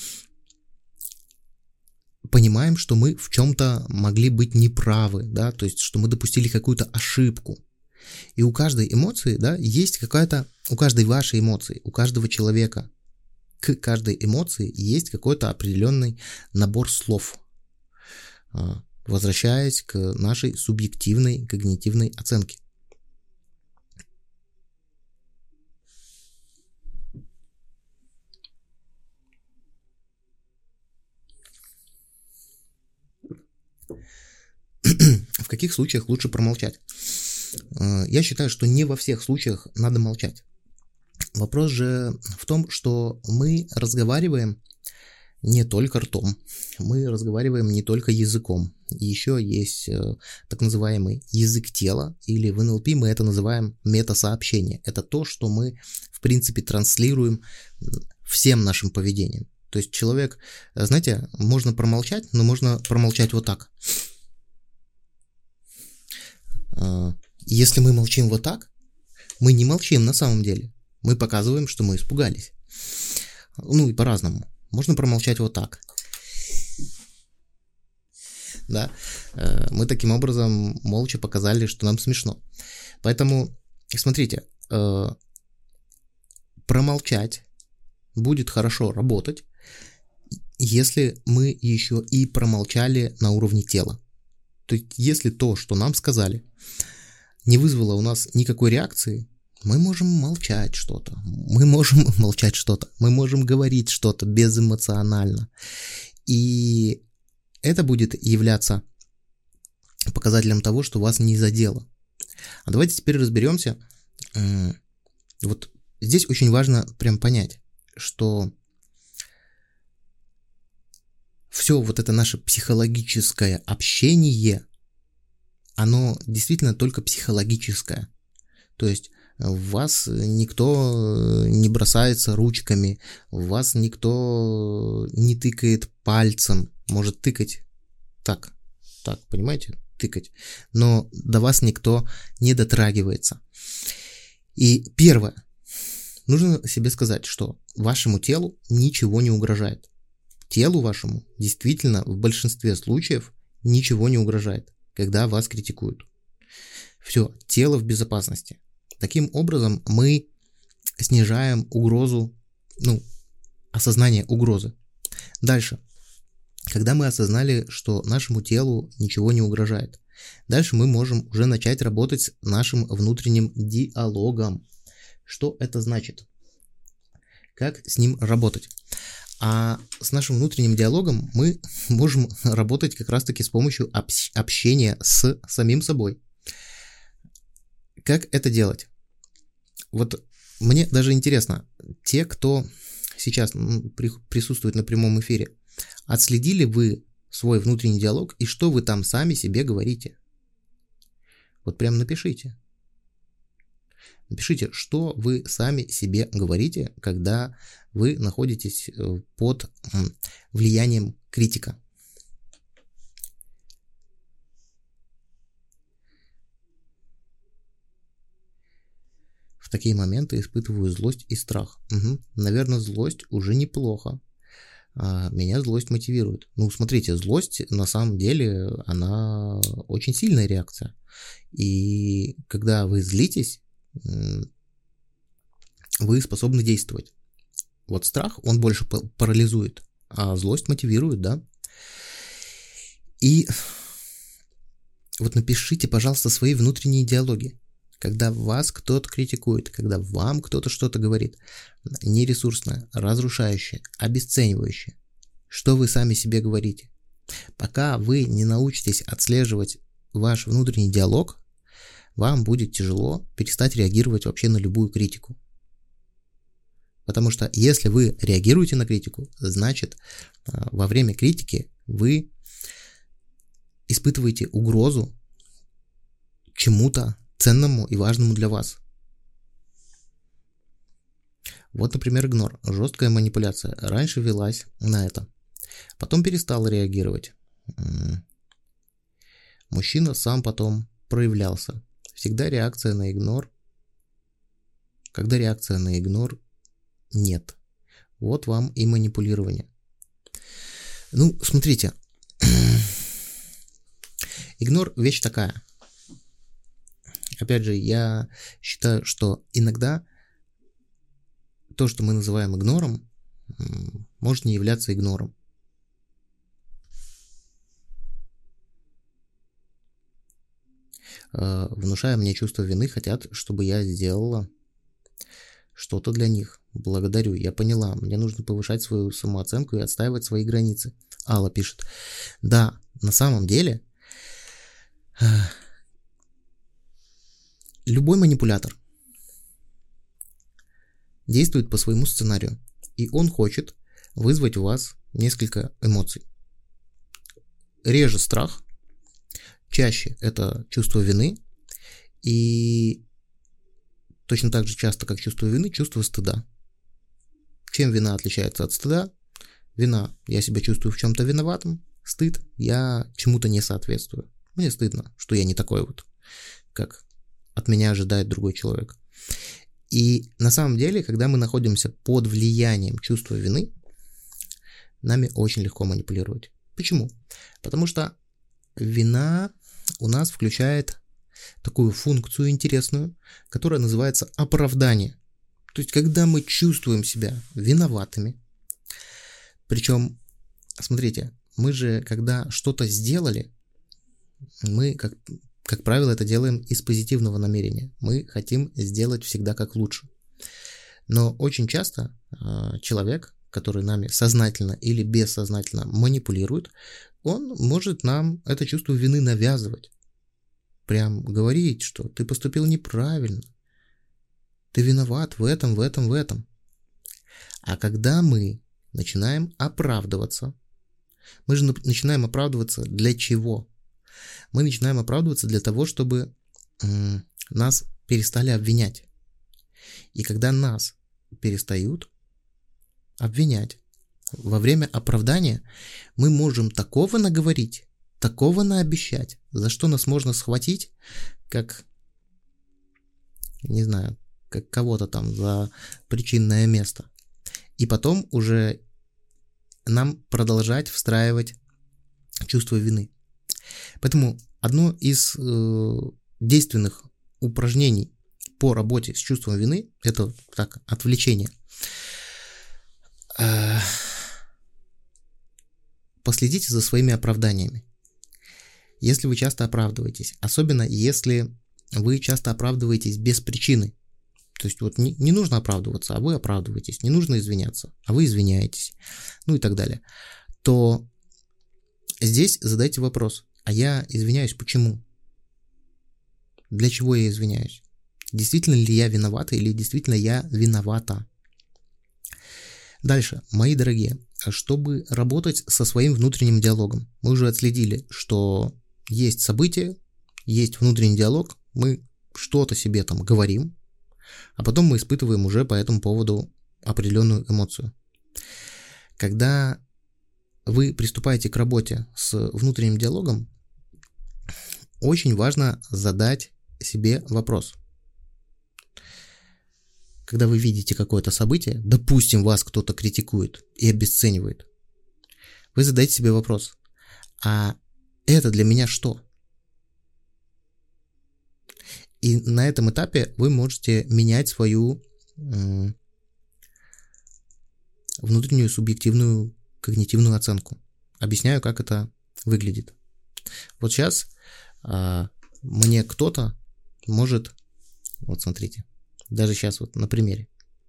понимаем, что мы в чем-то могли быть неправы, да, то есть, что мы допустили какую-то ошибку. И у каждой эмоции, да, есть у каждой вашей эмоции, у каждого человека, к каждой эмоции есть какой-то определенный набор слов. возвращаясь к нашей субъективной когнитивной оценке. В каких случаях лучше промолчать? Я считаю, что не во всех случаях надо молчать. Вопрос же в том, что мы разговариваем не только ртом, мы разговариваем не только языком. Еще есть так называемый язык тела, или в НЛП мы это называем метасообщение. Это то, что мы, в принципе, транслируем всем нашим поведением. То есть человек, знаете, можно промолчать, но можно промолчать вот так. Если мы молчим вот так, мы не молчим на самом деле. Мы показываем, что мы испугались. Ну и по-разному. Можно промолчать вот так. Да, мы таким образом молча показали, что нам смешно. Поэтому, смотрите, промолчать будет хорошо работать, если мы еще и промолчали на уровне тела. То есть, если то, что нам сказали, не вызвало у нас никакой реакции, мы можем молчать что-то, мы можем говорить что-то безэмоционально. И это будет являться показателем того, что вас не задело. А давайте теперь разберемся. Вот здесь очень важно прям понять, что все вот это наше психологическое общение, оно действительно только психологическое. То есть в вас никто не бросается ручками, в вас никто не тыкает пальцем, может тыкать так, понимаете, тыкать, но до вас никто не дотрагивается. И первое, нужно себе сказать, что вашему телу ничего не угрожает. Телу вашему действительно в большинстве случаев ничего не угрожает, когда вас критикуют. Все, тело в безопасности. Таким образом мы снижаем угрозу, осознание угрозы. Дальше. Когда мы осознали, что нашему телу ничего не угрожает, дальше мы можем уже начать работать с нашим внутренним диалогом. Что это значит? Как с ним работать? А с нашим внутренним диалогом мы можем работать как раз-таки с помощью общения с самим собой. Как это делать? Вот мне даже интересно, те, кто сейчас присутствует на прямом эфире, отследили вы свой внутренний диалог и что вы там сами себе говорите? Вот прям напишите. Напишите, что вы сами себе говорите, когда вы находитесь под влиянием критика. В такие моменты испытываю злость и страх. Наверное, злость уже неплохо. Меня злость мотивирует. Смотрите, злость на самом деле, она очень сильная реакция. И когда вы злитесь, вы способны действовать. Вот страх, он больше парализует, а злость мотивирует, да? И вот напишите, пожалуйста, свои внутренние диалоги. Когда вас кто-то критикует, когда вам кто-то что-то говорит, нересурсное, разрушающее, обесценивающее, что вы сами себе говорите. Пока вы не научитесь отслеживать ваш внутренний диалог, вам будет тяжело перестать реагировать вообще на любую критику. Потому что если вы реагируете на критику, значит, во время критики вы испытываете угрозу чему-то ценному и важному для вас. Вот, например, игнор. Жесткая манипуляция. Раньше велась на это. Потом перестала реагировать. Мужчина сам потом проявлялся. Всегда реакция на игнор. Когда реакция на игнор нет. Вот вам и манипулирование. Смотрите. Игнор вещь такая. Опять же, я считаю, что иногда то, что мы называем игнором, может не являться игнором. внушая мне чувство вины, хотят, чтобы я сделала что-то для них. Благодарю, я поняла. Мне нужно повышать свою самооценку и отстаивать свои границы. Алла пишет. Да, на самом деле, любой манипулятор действует по своему сценарию, и он хочет вызвать у вас несколько эмоций. Реже страх, чаще это чувство вины, и точно так же часто, как чувство вины, чувство стыда. Чем вина отличается от стыда? Вина – я себя чувствую в чем-то виноватым, стыд – я чему-то не соответствую. Мне стыдно, что я не такой вот, как от меня ожидает другой человек. И на самом деле, когда мы находимся под влиянием чувства вины, нами очень легко манипулировать. Почему? Потому что вина у нас включает такую функцию интересную, которая называется оправдание. То есть, когда мы чувствуем себя виноватыми, причем, смотрите, мы же, когда что-то сделали, мы, как правило, это делаем из позитивного намерения. Мы хотим сделать всегда как лучше. Но очень часто человек, который нами сознательно или бессознательно манипулирует, он может нам это чувство вины навязывать. Прям говорить, что ты поступил неправильно, ты виноват в этом, в этом, в этом. А когда мы начинаем оправдываться, мы же начинаем оправдываться для чего? Мы начинаем оправдываться для того, чтобы нас перестали обвинять. И когда нас перестают обвинять, во время оправдания мы можем такого наговорить, такого наобещать, за что нас можно схватить, как, не знаю, как кого-то там за причинное место. И потом уже нам продолжать встраивать чувство вины. Поэтому одно из действенных упражнений по работе с чувством вины – это так, отвлечение. Последите за своими оправданиями. Если вы часто оправдываетесь, особенно если вы часто оправдываетесь без причины, то есть вот не нужно оправдываться, а вы оправдываетесь, не нужно извиняться, а вы извиняетесь, ну и так далее, то здесь задайте вопрос, а я извиняюсь почему? Для чего я извиняюсь? Действительно ли я виновата или действительно я виновата? Дальше, мои дорогие, чтобы работать со своим внутренним диалогом, мы уже отследили, что есть события, есть внутренний диалог, мы что-то себе там говорим, а потом мы испытываем уже по этому поводу определенную эмоцию. Когда вы приступаете к работе с внутренним диалогом, очень важно задать себе вопрос. Когда вы видите какое-то событие, допустим, вас кто-то критикует и обесценивает, вы задаете себе вопрос, а это для меня что? И на этом этапе вы можете менять свою внутреннюю субъективную когнитивную оценку. Объясняю, как это выглядит. Вот сейчас мне кто-то может, вот смотрите, даже сейчас вот на примере.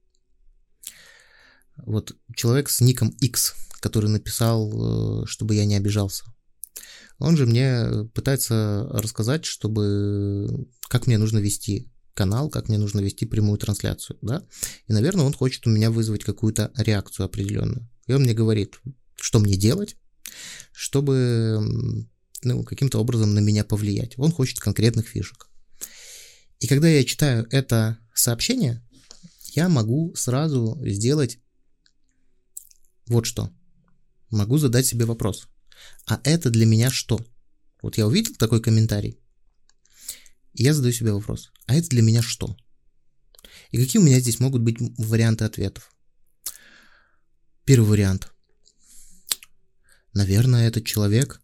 Вот человек с ником X, который написал, чтобы я не обижался. Он же мне пытается рассказать, как мне нужно вести канал, как мне нужно вести прямую трансляцию, да? И, наверное, он хочет у меня вызвать какую-то реакцию определенную. И он мне говорит, что мне делать, чтобы каким-то образом на меня повлиять. Он хочет конкретных фишек. И когда я читаю это сообщение, я могу сразу сделать вот что. Могу задать себе вопрос. А это для меня что? Вот я увидел такой комментарий, и я задаю себе вопрос. А это для меня что? И какие у меня здесь могут быть варианты ответов? Первый вариант. Наверное, этот человек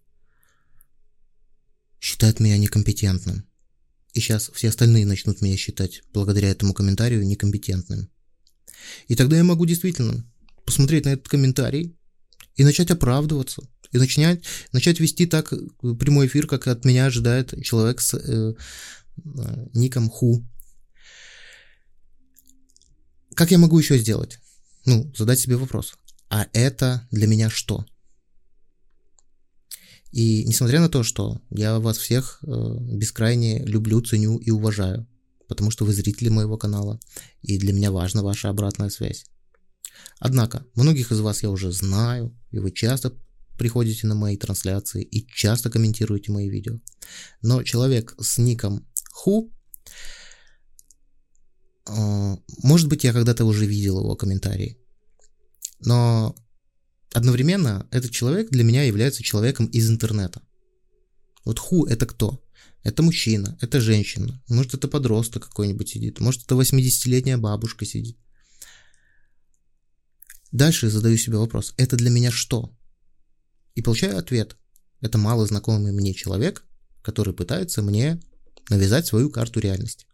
считает меня некомпетентным. И сейчас все остальные начнут меня считать, благодаря этому комментарию, некомпетентным. И тогда я могу действительно посмотреть на этот комментарий и начать оправдываться, и начать вести так прямой эфир, как от меня ожидает человек с ником Ху. Как я могу еще сделать? Задать себе вопрос. А это для меня что? И несмотря на то, что я вас всех бескрайне люблю, ценю и уважаю, потому что вы зрители моего канала, и для меня важна ваша обратная связь. Однако, многих из вас я уже знаю, и вы часто приходите на мои трансляции и часто комментируете мои видео. Но человек с ником Ху, может быть, я когда-то уже видел его комментарии, но одновременно этот человек для меня является человеком из интернета. Вот Ху — это кто? Это мужчина, это женщина, может, это подросток какой-нибудь сидит, может, это 80-летняя бабушка сидит. Дальше задаю себе вопрос, это для меня что? И получаю ответ. Это мало знакомый мне человек, который пытается мне навязать свою карту реальности.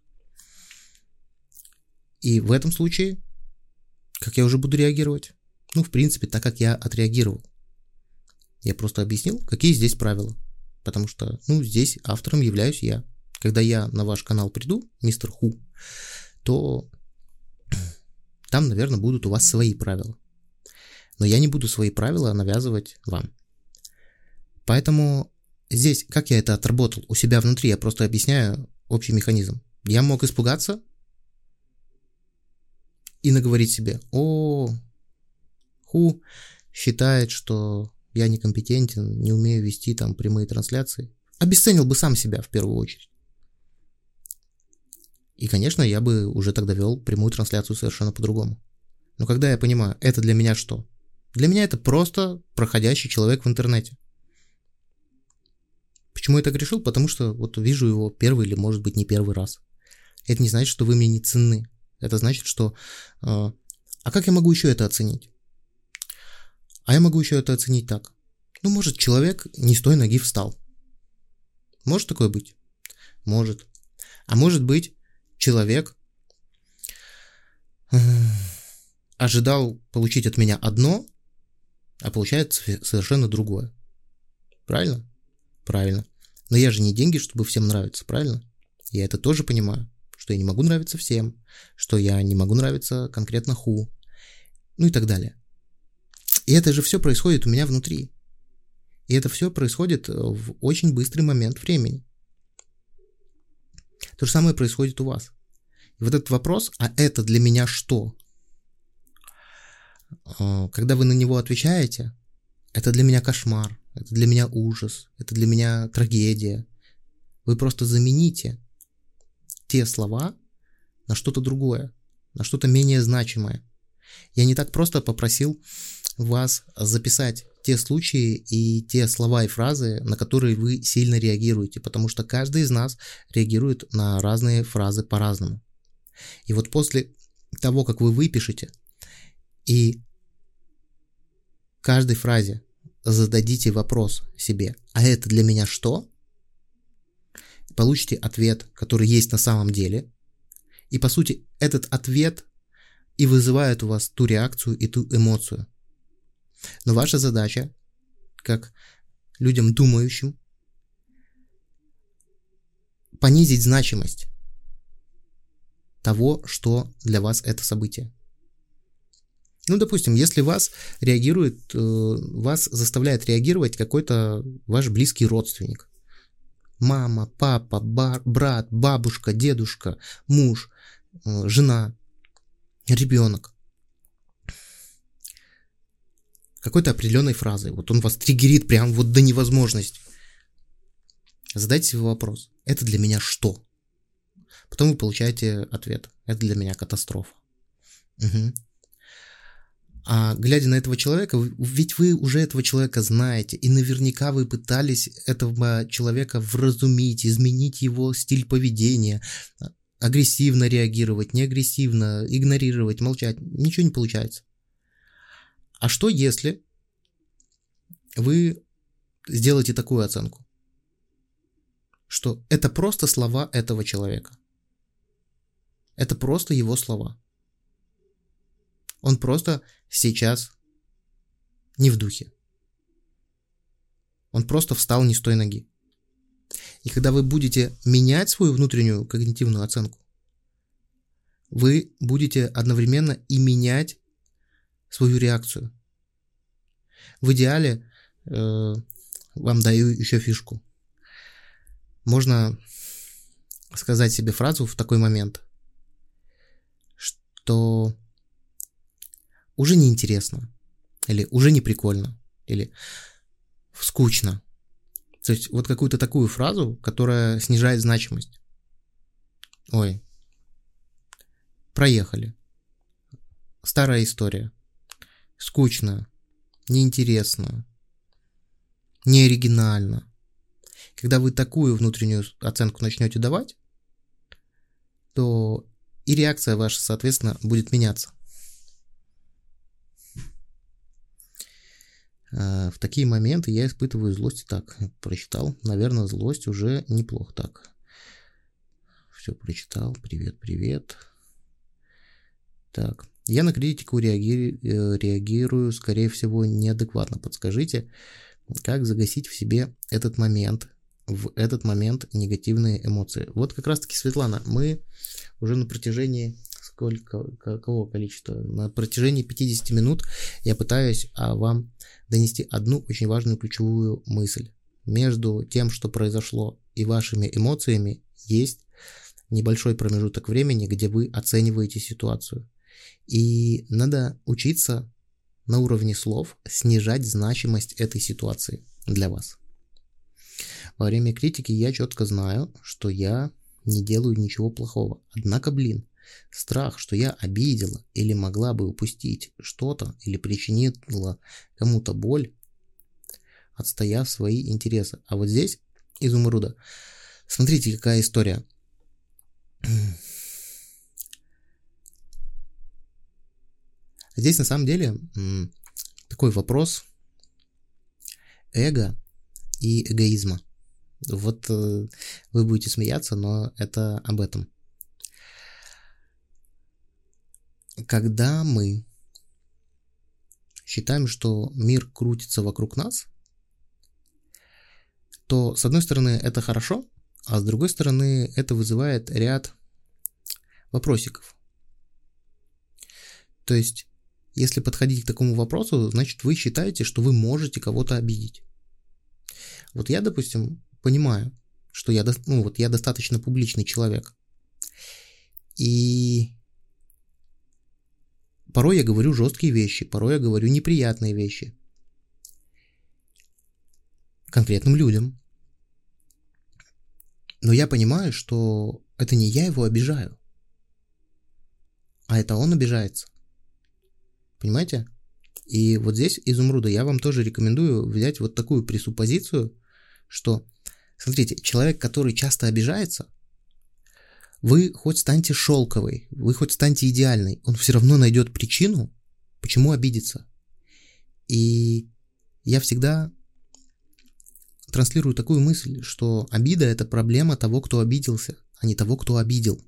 И в этом случае, как я уже буду реагировать? В принципе, так как я отреагировал. Я просто объяснил, какие здесь правила. Потому что, здесь автором являюсь я. Когда я на ваш канал приду, мистер Ху, то там, наверное, будут у вас свои правила. Но я не буду свои правила навязывать вам. Поэтому здесь, как я это отработал у себя внутри, я просто объясняю общий механизм. Я мог испугаться и наговорить себе: Ху считает, что я некомпетентен, не умею вести там прямые трансляции. Обесценил бы сам себя в первую очередь. И, конечно, я бы уже тогда вел прямую трансляцию совершенно по-другому. Но когда я понимаю, это для меня что? Для меня это просто проходящий человек в интернете. Почему я так решил? Потому что вот вижу его первый или, может быть, не первый раз. Это не значит, что вы мне не ценны. Это значит, что... А как я могу еще это оценить? А я могу еще это оценить так. Может, человек не с той ноги встал. Может такое быть? Может. А может быть, человек ожидал получить от меня одно, а получает совершенно другое. Правильно? Правильно. Но я же не деньги, чтобы всем нравиться, правильно? Я это тоже понимаю, что я не могу нравиться всем, что я не могу нравиться конкретно Ху, и так далее. И это же все происходит у меня внутри. И это все происходит в очень быстрый момент времени. То же самое происходит у вас. И вот этот вопрос, а это для меня что? Когда вы на него отвечаете, это для меня кошмар, это для меня ужас, это для меня трагедия. Вы просто замените те слова на что-то другое, на что-то менее значимое. Я не так просто попросил вас записать те случаи и те слова и фразы, на которые вы сильно реагируете, потому что каждый из нас реагирует на разные фразы по-разному. И вот после того, как вы выпишете и каждой фразе зададите вопрос себе, а это для меня что? Получите ответ, который есть на самом деле. И по сути этот ответ и вызывает у вас ту реакцию и ту эмоцию. Но ваша задача, как людям думающим, понизить значимость того, что для вас это событие. Допустим, если вас заставляет реагировать какой-то ваш близкий родственник. Мама, папа, брат, бабушка, дедушка, муж, жена, ребенок. Какой-то определенной фразой. Вот он вас триггерит прям вот до невозможности. Задайте себе вопрос. Это для меня что? Потом вы получаете ответ. Это для меня катастрофа. Угу. А глядя на этого человека, ведь вы уже этого человека знаете, и наверняка вы пытались этого человека вразумить, изменить его стиль поведения, агрессивно реагировать, не агрессивно, игнорировать, молчать. Ничего не получается. А что если вы сделаете такую оценку, что это просто слова этого человека? Это просто его слова. Он просто сейчас не в духе. Он просто встал не с той ноги. И когда вы будете менять свою внутреннюю когнитивную оценку, вы будете одновременно и менять свою реакцию. В идеале вам даю еще фишку. Можно сказать себе фразу в такой момент, что уже не интересно, или уже не прикольно, или скучно. То есть вот какую-то такую фразу, которая снижает значимость. Ой, проехали. Старая история. Скучно, неинтересно, неоригинально. Когда вы такую внутреннюю оценку начнете давать, то и реакция ваша, соответственно, будет меняться. В такие моменты я испытываю злость. Так, прочитал. Наверное, злость уже неплохо. Так, все прочитал. Привет, привет. Так, я на критику реагирую, скорее всего, неадекватно. Подскажите, как загасить в себе в этот момент негативные эмоции? Вот как раз-таки, Светлана, мы уже на протяжении какого количества? На протяжении 50 минут я пытаюсь вам донести одну очень важную ключевую мысль. Между тем, что произошло, и вашими эмоциями есть небольшой промежуток времени, где вы оцениваете ситуацию. И надо учиться на уровне слов снижать значимость этой ситуации для вас. Во время критики я четко знаю, что я не делаю ничего плохого. Однако, страх, что я обидела или могла бы упустить что-то или причинила кому-то боль, отстояв свои интересы. А вот здесь, изумруда, смотрите, какая история. Здесь на самом деле такой вопрос эго и эгоизма. Вот вы будете смеяться, но это об этом. Когда мы считаем, что мир крутится вокруг нас, то, с одной стороны, это хорошо, а с другой стороны, это вызывает ряд вопросиков. То есть, если подходить к такому вопросу, значит, вы считаете, что вы можете кого-то обидеть. Вот я, допустим, понимаю, что я достаточно публичный человек. И порой я говорю жесткие вещи, порой я говорю неприятные вещи конкретным людям. Но я понимаю, что это не я его обижаю, а это он обижается. Понимаете? И вот здесь, изумруда, я вам тоже рекомендую взять вот такую пресуппозицию, что, смотрите, человек, который часто обижается, вы хоть станьте шелковой, вы хоть станьте идеальной, он все равно найдет причину, почему обидеться. И я всегда транслирую такую мысль, что обида – это проблема того, кто обиделся, а не того, кто обидел.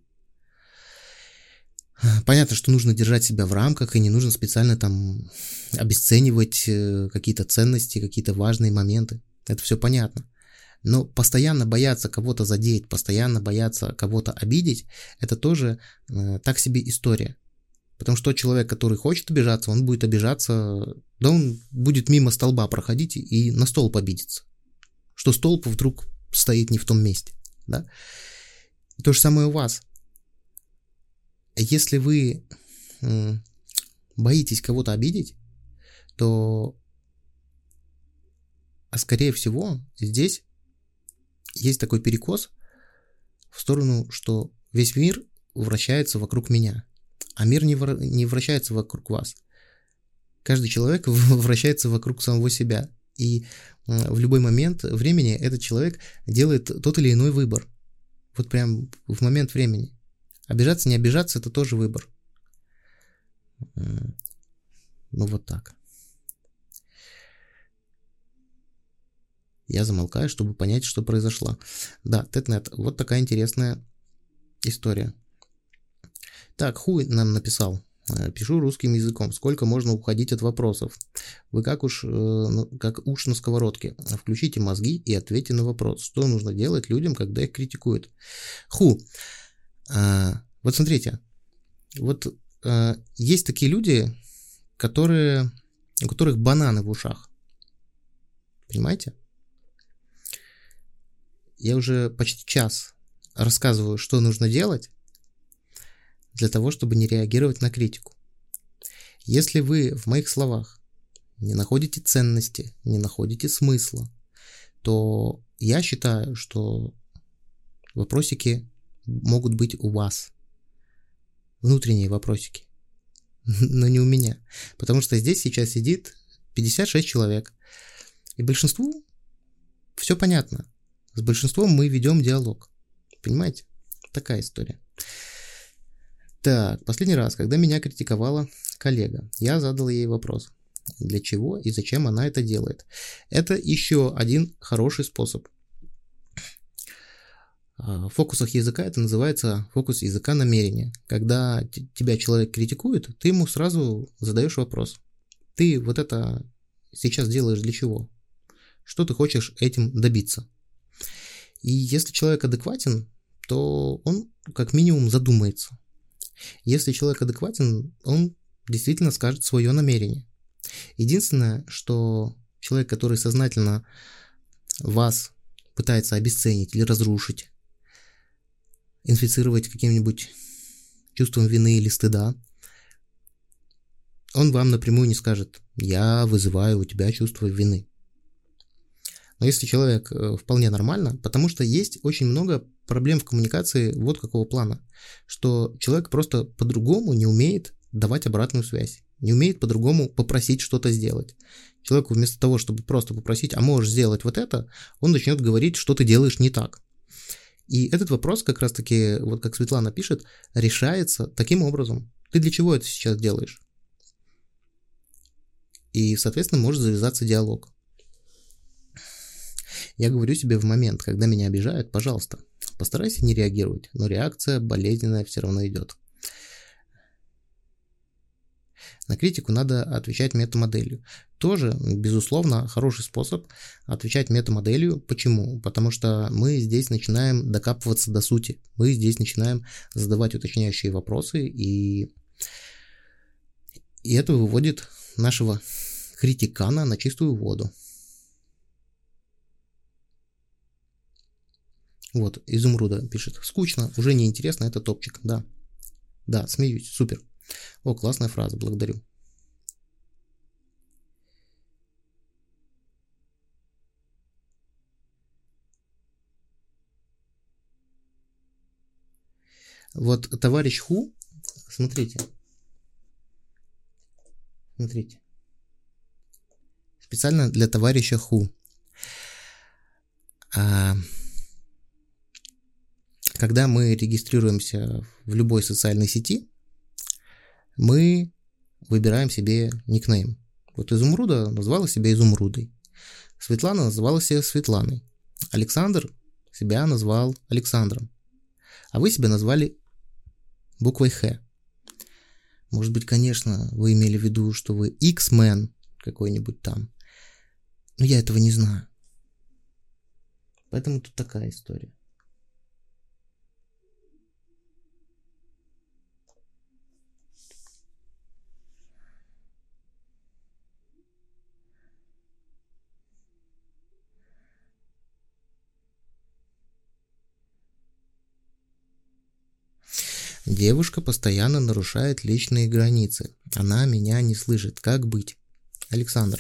Понятно, что нужно держать себя в рамках, и не нужно специально там обесценивать какие-то ценности, какие-то важные моменты. Это все понятно. Но постоянно бояться кого-то задеть, постоянно бояться кого-то обидеть, это тоже так себе история. Потому что тот человек, который хочет обижаться, он будет обижаться, да он будет мимо столба проходить и на столб обидеться. Что столб вдруг стоит не в том месте. Да? И то же самое у вас. Если вы боитесь кого-то обидеть, то, скорее всего, здесь есть такой перекос в сторону, что весь мир вращается вокруг меня, а мир не вращается вокруг вас. Каждый человек вращается вокруг самого себя, и в любой момент времени этот человек делает тот или иной выбор. Вот прям в момент времени. Обижаться, не обижаться – это тоже выбор. Ну вот так. Я замолкаю, чтобы понять, что произошло. Да, Тетнет, вот такая интересная история. Так, Хуй нам написал. Пишу русским языком. Сколько можно уходить от вопросов? Вы как уж на сковородке. Включите мозги и ответьте на вопрос. Что нужно делать людям, когда их критикуют? Вот смотрите. Вот есть такие люди, у которых бананы в ушах. Понимаете? Я уже почти час рассказываю, что нужно делать для того, чтобы не реагировать на критику. Если вы в моих словах не находите ценности, не находите смысла, то я считаю, что вопросики могут быть у вас. Внутренние вопросики. Но не у меня. Потому что здесь сейчас сидит 56 человек. И большинству все понятно. С большинством мы ведем диалог. Понимаете? Такая история. Так, последний раз, когда меня критиковала коллега, я задал ей вопрос, для чего и зачем она это делает. Это еще один хороший способ. В фокусах языка это называется фокус языка намерения. Когда тебя человек критикует, ты ему сразу задаешь вопрос. Ты вот это сейчас делаешь для чего? Что ты хочешь этим добиться? И если человек адекватен, то он как минимум задумается. Если человек адекватен, он действительно скажет свое намерение. Единственное, что человек, который сознательно вас пытается обесценить или разрушить, инфицировать каким-нибудь чувством вины или стыда, он вам напрямую не скажет: «Я вызываю у тебя чувство вины». Но если человек вполне нормально, потому что есть очень много проблем в коммуникации вот какого плана, что человек просто по-другому не умеет давать обратную связь, не умеет по-другому попросить что-то сделать. Человеку вместо того, чтобы просто попросить: «А можешь сделать вот это?», он начнет говорить, что ты делаешь не так. И этот вопрос как раз-таки, вот как Светлана пишет, решается таким образом. Ты для чего это сейчас делаешь? И, соответственно, может завязаться диалог. Я говорю себе в момент, когда меня обижают: пожалуйста, постарайся не реагировать, но реакция болезненная все равно идет. На критику надо отвечать метамоделью. Тоже, безусловно, хороший способ отвечать метамоделью. Почему? Потому что мы здесь начинаем докапываться до сути. Мы здесь начинаем задавать уточняющие вопросы, и это выводит нашего критикана на чистую воду. Вот, Изумруда пишет: скучно, уже неинтересно, это топчик. Да, смеюсь, супер. О, классная фраза, благодарю. Вот товарищ Ху, смотрите. Специально для товарища Ху. Когда мы регистрируемся в любой социальной сети, мы выбираем себе никнейм. Вот Изумруда назвала себя Изумрудой. Светлана назвала себя Светланой. Александр себя назвал Александром. А вы себя назвали буквой Х. Может быть, конечно, вы имели в виду, что вы X-Men какой-нибудь там. Но я этого не знаю. Поэтому тут такая история. Девушка постоянно нарушает личные границы. Она меня не слышит. Как быть? Александр,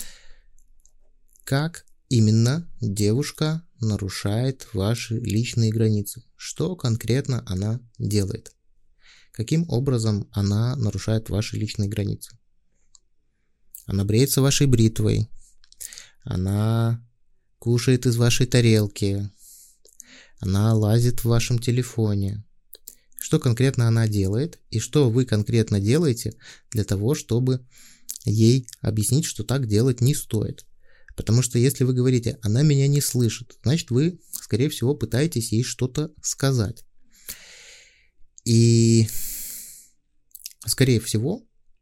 как именно девушка нарушает ваши личные границы? Что конкретно она делает? Каким образом она нарушает ваши личные границы? Она бреется вашей бритвой. Она кушает из вашей тарелки. Она лазит в вашем телефоне. Что конкретно она делает и что вы конкретно делаете для того, чтобы ей объяснить, что так делать не стоит. Потому что если вы говорите: она меня не слышит, значит, вы, скорее всего, пытаетесь ей что-то сказать. И скорее всего,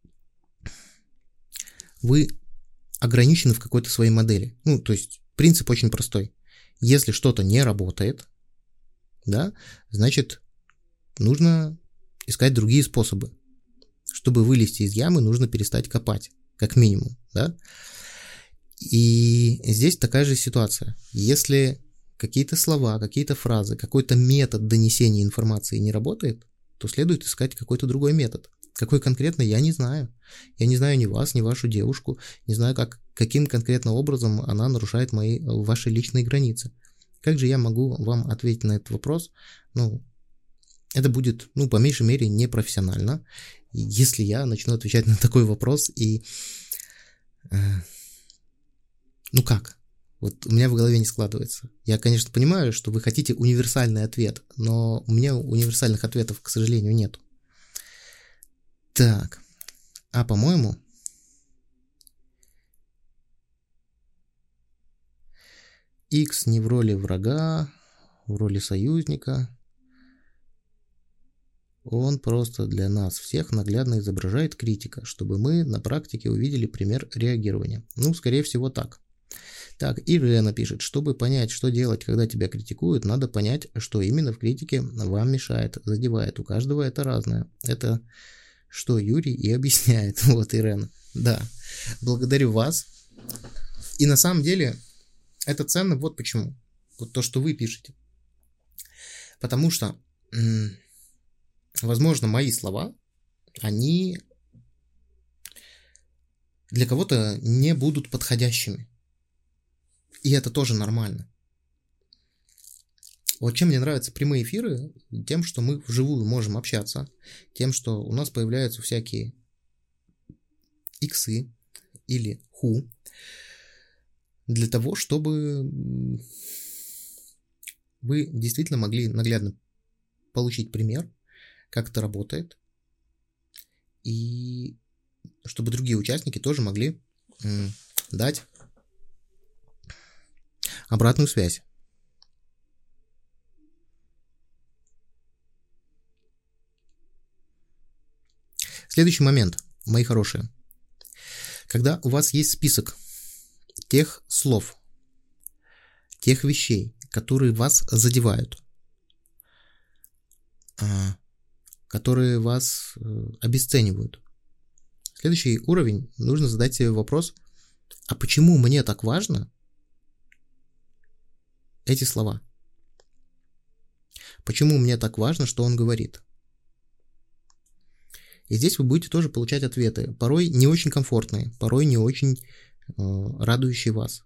вы ограничены в какой-то своей модели. То есть принцип очень простой. Если что-то не работает, да, значит, нужно искать другие способы. Чтобы вылезти из ямы, нужно перестать копать, как минимум, да. И здесь такая же ситуация. Если какие-то слова, какие-то фразы, какой-то метод донесения информации не работает, то следует искать какой-то другой метод. Какой конкретно, я не знаю. Я не знаю ни вас, ни вашу девушку, не знаю, каким конкретно образом она нарушает ваши личные границы. Как же я могу вам ответить на этот вопрос? Это будет, по меньшей мере, непрофессионально, если я начну отвечать на такой вопрос и... как? Вот у меня в голове не складывается. Я, конечно, понимаю, что вы хотите универсальный ответ, но у меня универсальных ответов, к сожалению, нет. Так, по-моему, X не в роли врага, в роли союзника. Он просто для нас всех наглядно изображает критика, чтобы мы на практике увидели пример реагирования. Скорее всего, так. Так, Ирена пишет, чтобы понять, что делать, когда тебя критикуют, надо понять, что именно в критике вам мешает, задевает. У каждого это разное. Это что Юрий и объясняет. Вот, Ирена. Да, благодарю вас. И на самом деле это ценно вот почему. Вот то, что вы пишете. Потому что, возможно, мои слова, они для кого-то не будут подходящими. И это тоже нормально. Вот чем мне нравятся прямые эфиры, тем, что мы вживую можем общаться, тем, что у нас появляются всякие иксы или ху, для того, чтобы вы действительно могли наглядно получить пример, как это работает, и чтобы другие участники тоже могли дать обратную связь. Следующий момент, мои хорошие. Когда у вас есть список тех слов, тех вещей, которые вас задевают, которые вас обесценивают, следующий уровень, нужно задать себе вопрос, а почему мне так важно эти слова? Почему мне так важно, что он говорит? И здесь вы будете тоже получать ответы, порой не очень комфортные, порой не очень радующие вас.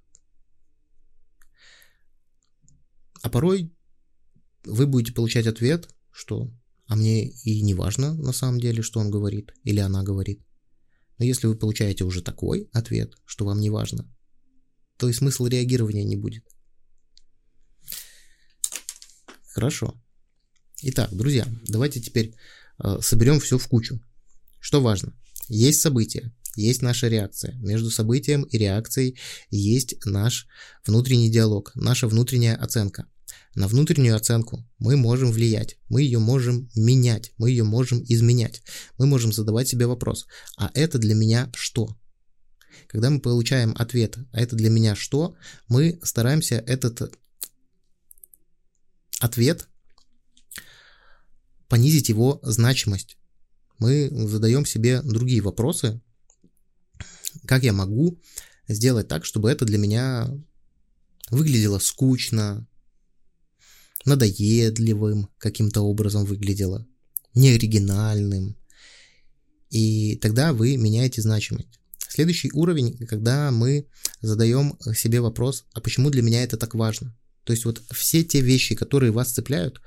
А порой вы будете получать ответ, что «а мне и не важно на самом деле, что он говорит или она говорит». Но если вы получаете уже такой ответ, что вам не важно, то и смысла реагирования не будет. Хорошо. Итак, друзья, давайте теперь соберем все в кучу. Что важно? Есть событие, есть наша реакция. Между событием и реакцией есть наш внутренний диалог, наша внутренняя оценка. На внутреннюю оценку мы можем влиять, мы ее можем менять, мы ее можем изменять. Мы можем задавать себе вопрос, а это для меня что? Когда мы получаем ответ, а это для меня что, мы стараемся этот ответ понизить его значимость. Мы задаем себе другие вопросы, как я могу сделать так, чтобы это для меня выглядело скучно, надоедливым каким-то образом выглядело, неоригинальным. И тогда вы меняете значимость. Следующий уровень, когда мы задаем себе вопрос, а почему для меня это так важно? То есть вот все те вещи, которые вас цепляют,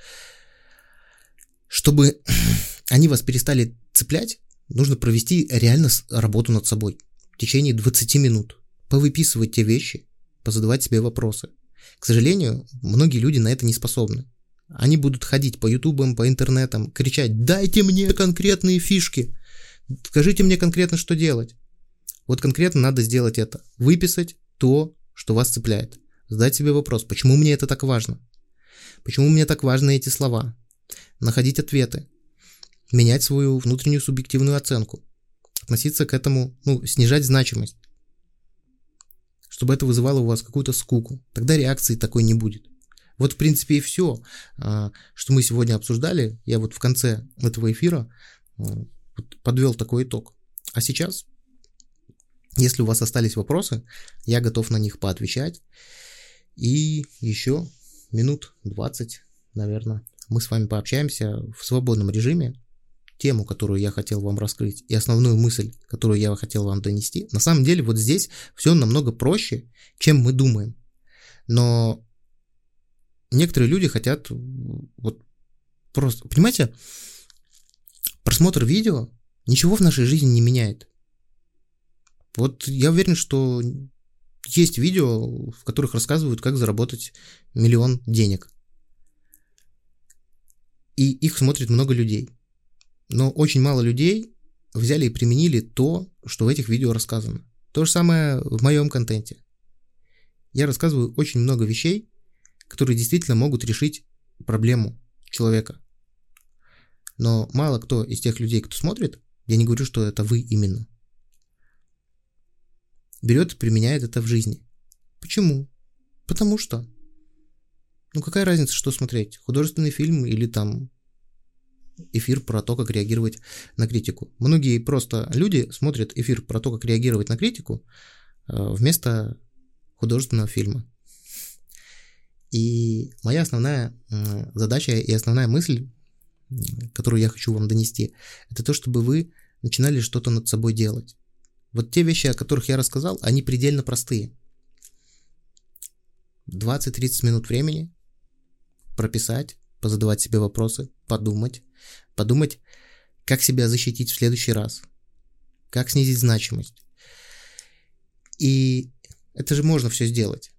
чтобы они вас перестали цеплять, нужно провести реально работу над собой в течение 20 минут. Повыписывать те вещи, позадавать себе вопросы. К сожалению, многие люди на это не способны. Они будут ходить по ютубам, по интернетам, кричать: «Дайте мне конкретные фишки! Скажите мне конкретно, что делать!» Вот конкретно надо сделать это. Выписать то, что вас цепляет. Задать себе вопрос, почему мне это так важно? Почему мне так важны эти слова? Находить ответы. менять свою внутреннюю субъективную оценку, относиться к этому, снижать значимость, чтобы это вызывало у вас какую-то скуку. Тогда реакции такой не будет. Вот, в принципе, и все, что мы сегодня обсуждали. Я вот в конце этого эфира подвел такой итог. А сейчас, если у вас остались вопросы, я готов на них поотвечать. И еще минут 20, наверное, мы с вами пообщаемся в свободном режиме. Тему, которую я хотел вам раскрыть, и основную мысль, которую я хотел вам донести. На самом деле, вот здесь все намного проще, чем мы думаем. Но некоторые люди хотят вот просто... Понимаете, просмотр видео ничего в нашей жизни не меняет. Вот я уверен, что есть видео, в которых рассказывают, как заработать 1 000 000 денег. И их смотрит много людей. Но очень мало людей взяли и применили то, что в этих видео рассказано. То же самое в моем контенте. Я рассказываю очень много вещей, которые действительно могут решить проблему человека. Но мало кто из тех людей, кто смотрит, я не говорю, что это вы именно, берет и применяет это в жизни. Почему? Потому что. Какая разница, что смотреть? Художественный фильм или там эфир про то, как реагировать на критику. Многие просто люди смотрят эфир про то, как реагировать на критику вместо художественного фильма. И моя основная задача и основная мысль, которую я хочу вам донести, это то, чтобы вы начинали что-то над собой делать. Вот те вещи, о которых я рассказал, они предельно простые. 20-30 минут времени прописать, позадавать себе вопросы, подумать, как себя защитить в следующий раз, как снизить значимость. И это же можно все сделать.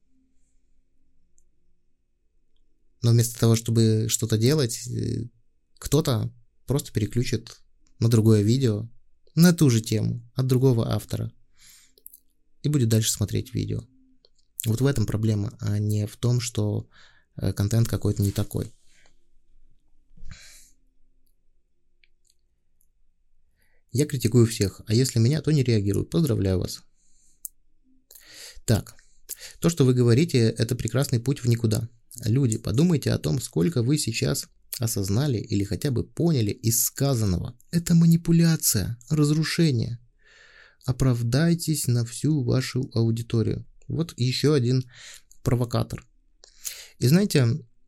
Но вместо того, чтобы что-то делать, кто-то просто переключит на другое видео, на ту же тему, от другого автора, и будет дальше смотреть видео. Вот в этом проблема, а не в том, что контент какой-то не такой. Я критикую всех, а если меня, то не реагирую. Поздравляю вас. Так, то, что вы говорите, это прекрасный путь в никуда. Люди, подумайте о том, сколько вы сейчас осознали или хотя бы поняли из сказанного. Это манипуляция, разрушение. Оправдайтесь на всю вашу аудиторию. Вот еще один провокатор. И знаете,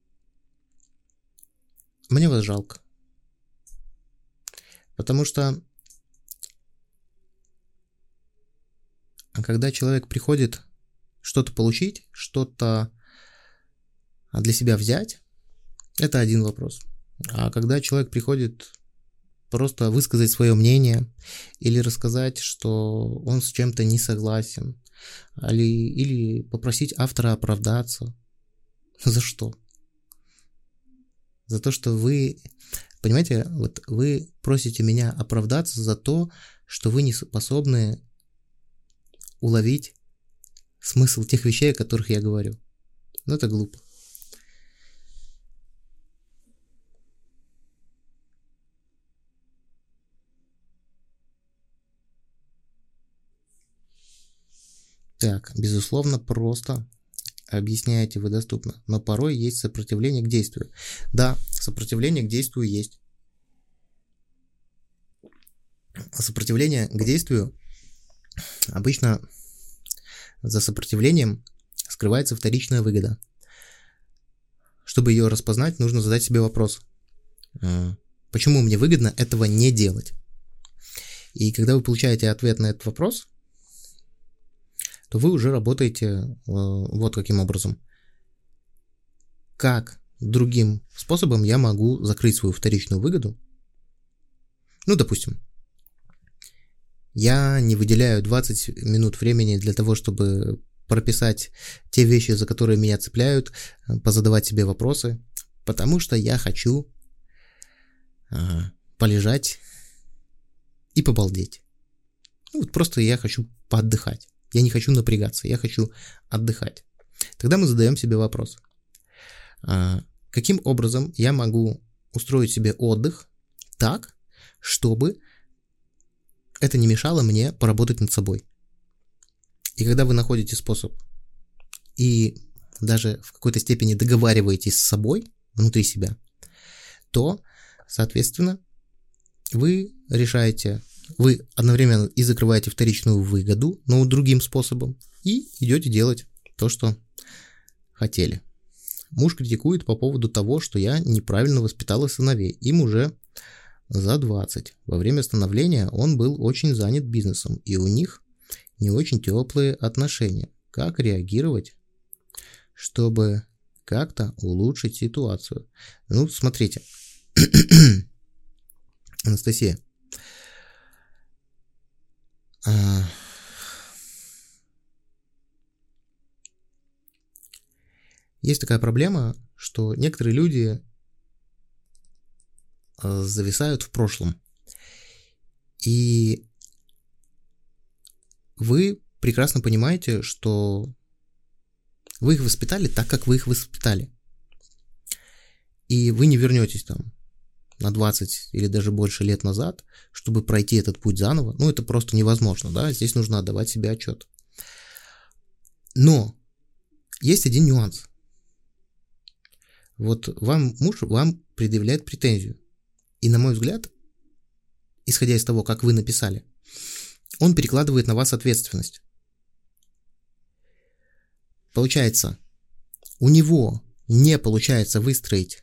мне вас жалко. Потому что когда человек приходит что-то получить, что-то для себя взять, это один вопрос. А когда человек приходит просто высказать свое мнение или рассказать, что он с чем-то не согласен, или попросить автора оправдаться, за что? За то, что вы, понимаете, вот вы просите меня оправдаться за то, что вы не способны уловить смысл тех вещей, о которых я говорю. Это глупо. Так, безусловно, просто объясняете вы доступно, но порой есть сопротивление к действию. Да, сопротивление к действию есть. Сопротивление к действию обычно за сопротивлением скрывается вторичная выгода. Чтобы ее распознать, нужно задать себе вопрос. Почему мне выгодно этого не делать? И когда вы получаете ответ на этот вопрос, то вы уже работаете вот каким образом. Как другим способом я могу закрыть свою вторичную выгоду? Допустим, я не выделяю 20 минут времени для того, чтобы прописать те вещи, за которые меня цепляют, позадавать себе вопросы, потому что я хочу полежать и побалдеть. Просто я хочу поотдыхать. Я не хочу напрягаться, я хочу отдыхать. Тогда мы задаем себе вопрос. Каким образом я могу устроить себе отдых так, чтобы это не мешало мне поработать над собой. И когда вы находите способ и даже в какой-то степени договариваетесь с собой, внутри себя, то, соответственно, вы одновременно и закрываете вторичную выгоду, но другим способом, и идете делать то, что хотели. Муж критикует по поводу того, что я неправильно воспитала сыновей. Им уже за 20. Во время становления он был очень занят бизнесом, и у них не очень теплые отношения. Как реагировать, чтобы как-то улучшить ситуацию? Ну, смотрите. Анастасия. Есть такая проблема, что некоторые люди зависают в прошлом. И вы прекрасно понимаете, что вы их воспитали так, как вы их воспитали. И вы не вернетесь там на 20 или даже больше лет назад, чтобы пройти этот путь заново. Ну, это просто невозможно, да, здесь нужно отдавать себе отчет. Но есть один нюанс. Вот муж вам предъявляет претензию. И, на мой взгляд, исходя из того, как вы написали, он перекладывает на вас ответственность. Получается, у него не получается выстроить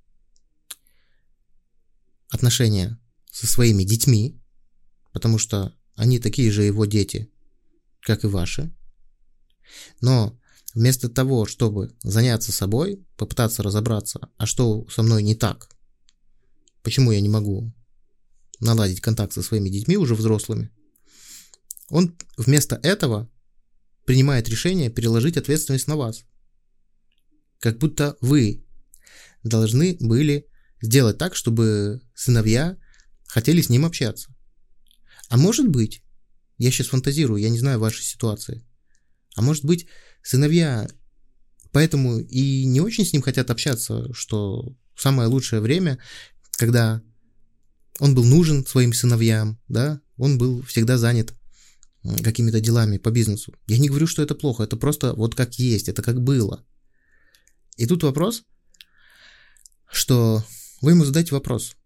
отношения со своими детьми, потому что они такие же его дети, как и ваши. Но вместо того, чтобы заняться собой, попытаться разобраться, а что со мной не так, почему я не могу наладить контакт со своими детьми, уже взрослыми, он вместо этого принимает решение переложить ответственность на вас. Как будто вы должны были сделать так, чтобы сыновья хотели с ним общаться. А может быть, я сейчас фантазирую, я не знаю вашей ситуации, а может быть, сыновья поэтому и не очень с ним хотят общаться, что самое лучшее время, когда он был нужен своим сыновьям, да, он был всегда занят какими-то делами по бизнесу. Я не говорю, что это плохо, это просто вот как есть, это как было. И тут вопрос, что вы ему задаете вопрос.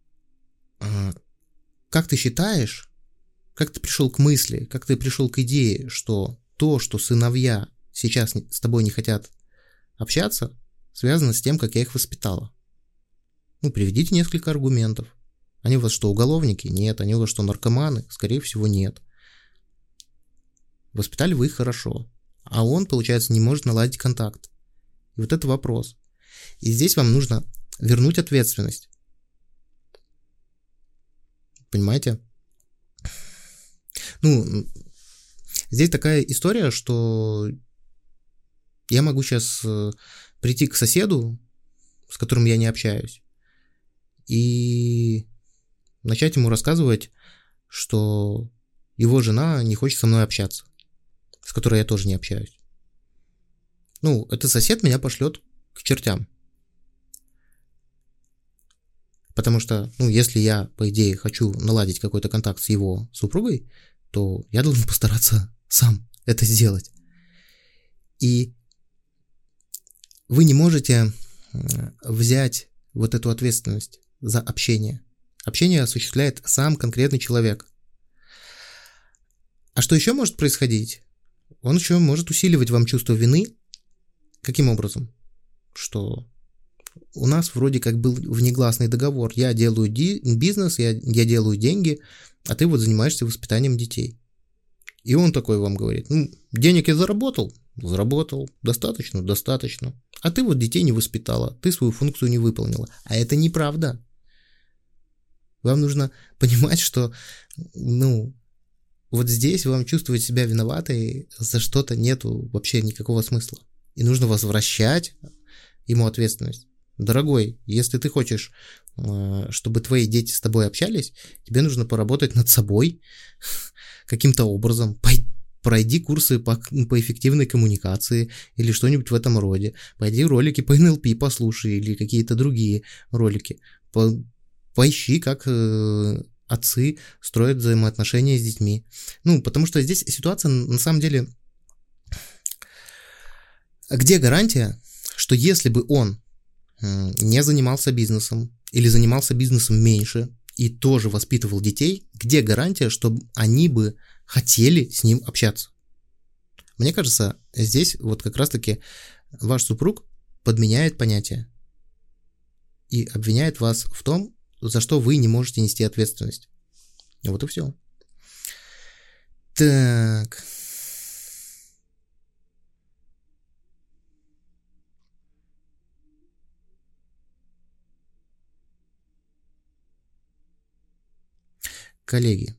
Как ты считаешь, как ты пришел к мысли, как ты пришел к идее, что то, что сыновья сейчас с тобой не хотят общаться, связано с тем, как я их воспитала? Ну, приведите несколько аргументов. Они у вас что, уголовники? Нет. Они у вас что, наркоманы? Скорее всего, нет. Воспитали вы их хорошо, а он, получается, не может наладить контакт. И вот это вопрос. И здесь вам нужно вернуть ответственность. Понимаете? Ну, здесь такая история, что я могу сейчас прийти к соседу, с которым я не общаюсь, и начать ему рассказывать, что его жена не хочет со мной общаться, с которой я тоже не общаюсь. Ну, этот сосед меня пошлет к чертям. Потому что, ну, если я, по идее, хочу наладить какой-то контакт с его супругой, то я должен постараться сам это сделать. И вы не можете взять вот эту ответственность за общение. Общение осуществляет сам конкретный человек. А что еще может происходить? Он еще может усиливать вам чувство вины. Каким образом? Что у нас вроде как был внегласный договор. Я делаю бизнес, я делаю деньги, а ты вот занимаешься воспитанием детей. И он такой вам говорит: ну, денег я заработал, достаточно. А ты вот детей не воспитала, ты свою функцию не выполнила. А это неправда. Вам нужно понимать, что, ну, вот здесь вам чувствовать себя виноватой за что-то нету вообще никакого смысла. И нужно возвращать ему ответственность. Дорогой, если ты хочешь, чтобы твои дети с тобой общались, тебе нужно поработать над собой каким-то образом. Пройди курсы по эффективной коммуникации или что-нибудь в этом роде. Пойди ролики по НЛП послушай или какие-то другие ролики. Поищи, как отцы строят взаимоотношения с детьми. Ну, потому что здесь ситуация, на самом деле, где гарантия, что если бы он не занимался бизнесом или занимался бизнесом меньше и тоже воспитывал детей, где гарантия, что они бы хотели с ним общаться? Мне кажется, здесь вот как раз-таки ваш супруг подменяет понятие и обвиняет вас в том, за что вы не можете нести ответственность. Вот и все. Так. Коллеги,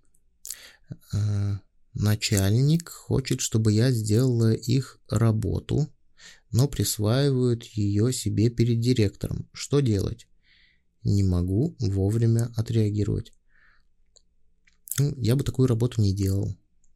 начальник хочет, чтобы я сделала их работу, но присваивают ее себе перед директором. Что делать? Не могу вовремя отреагировать. Я бы такую работу не делал.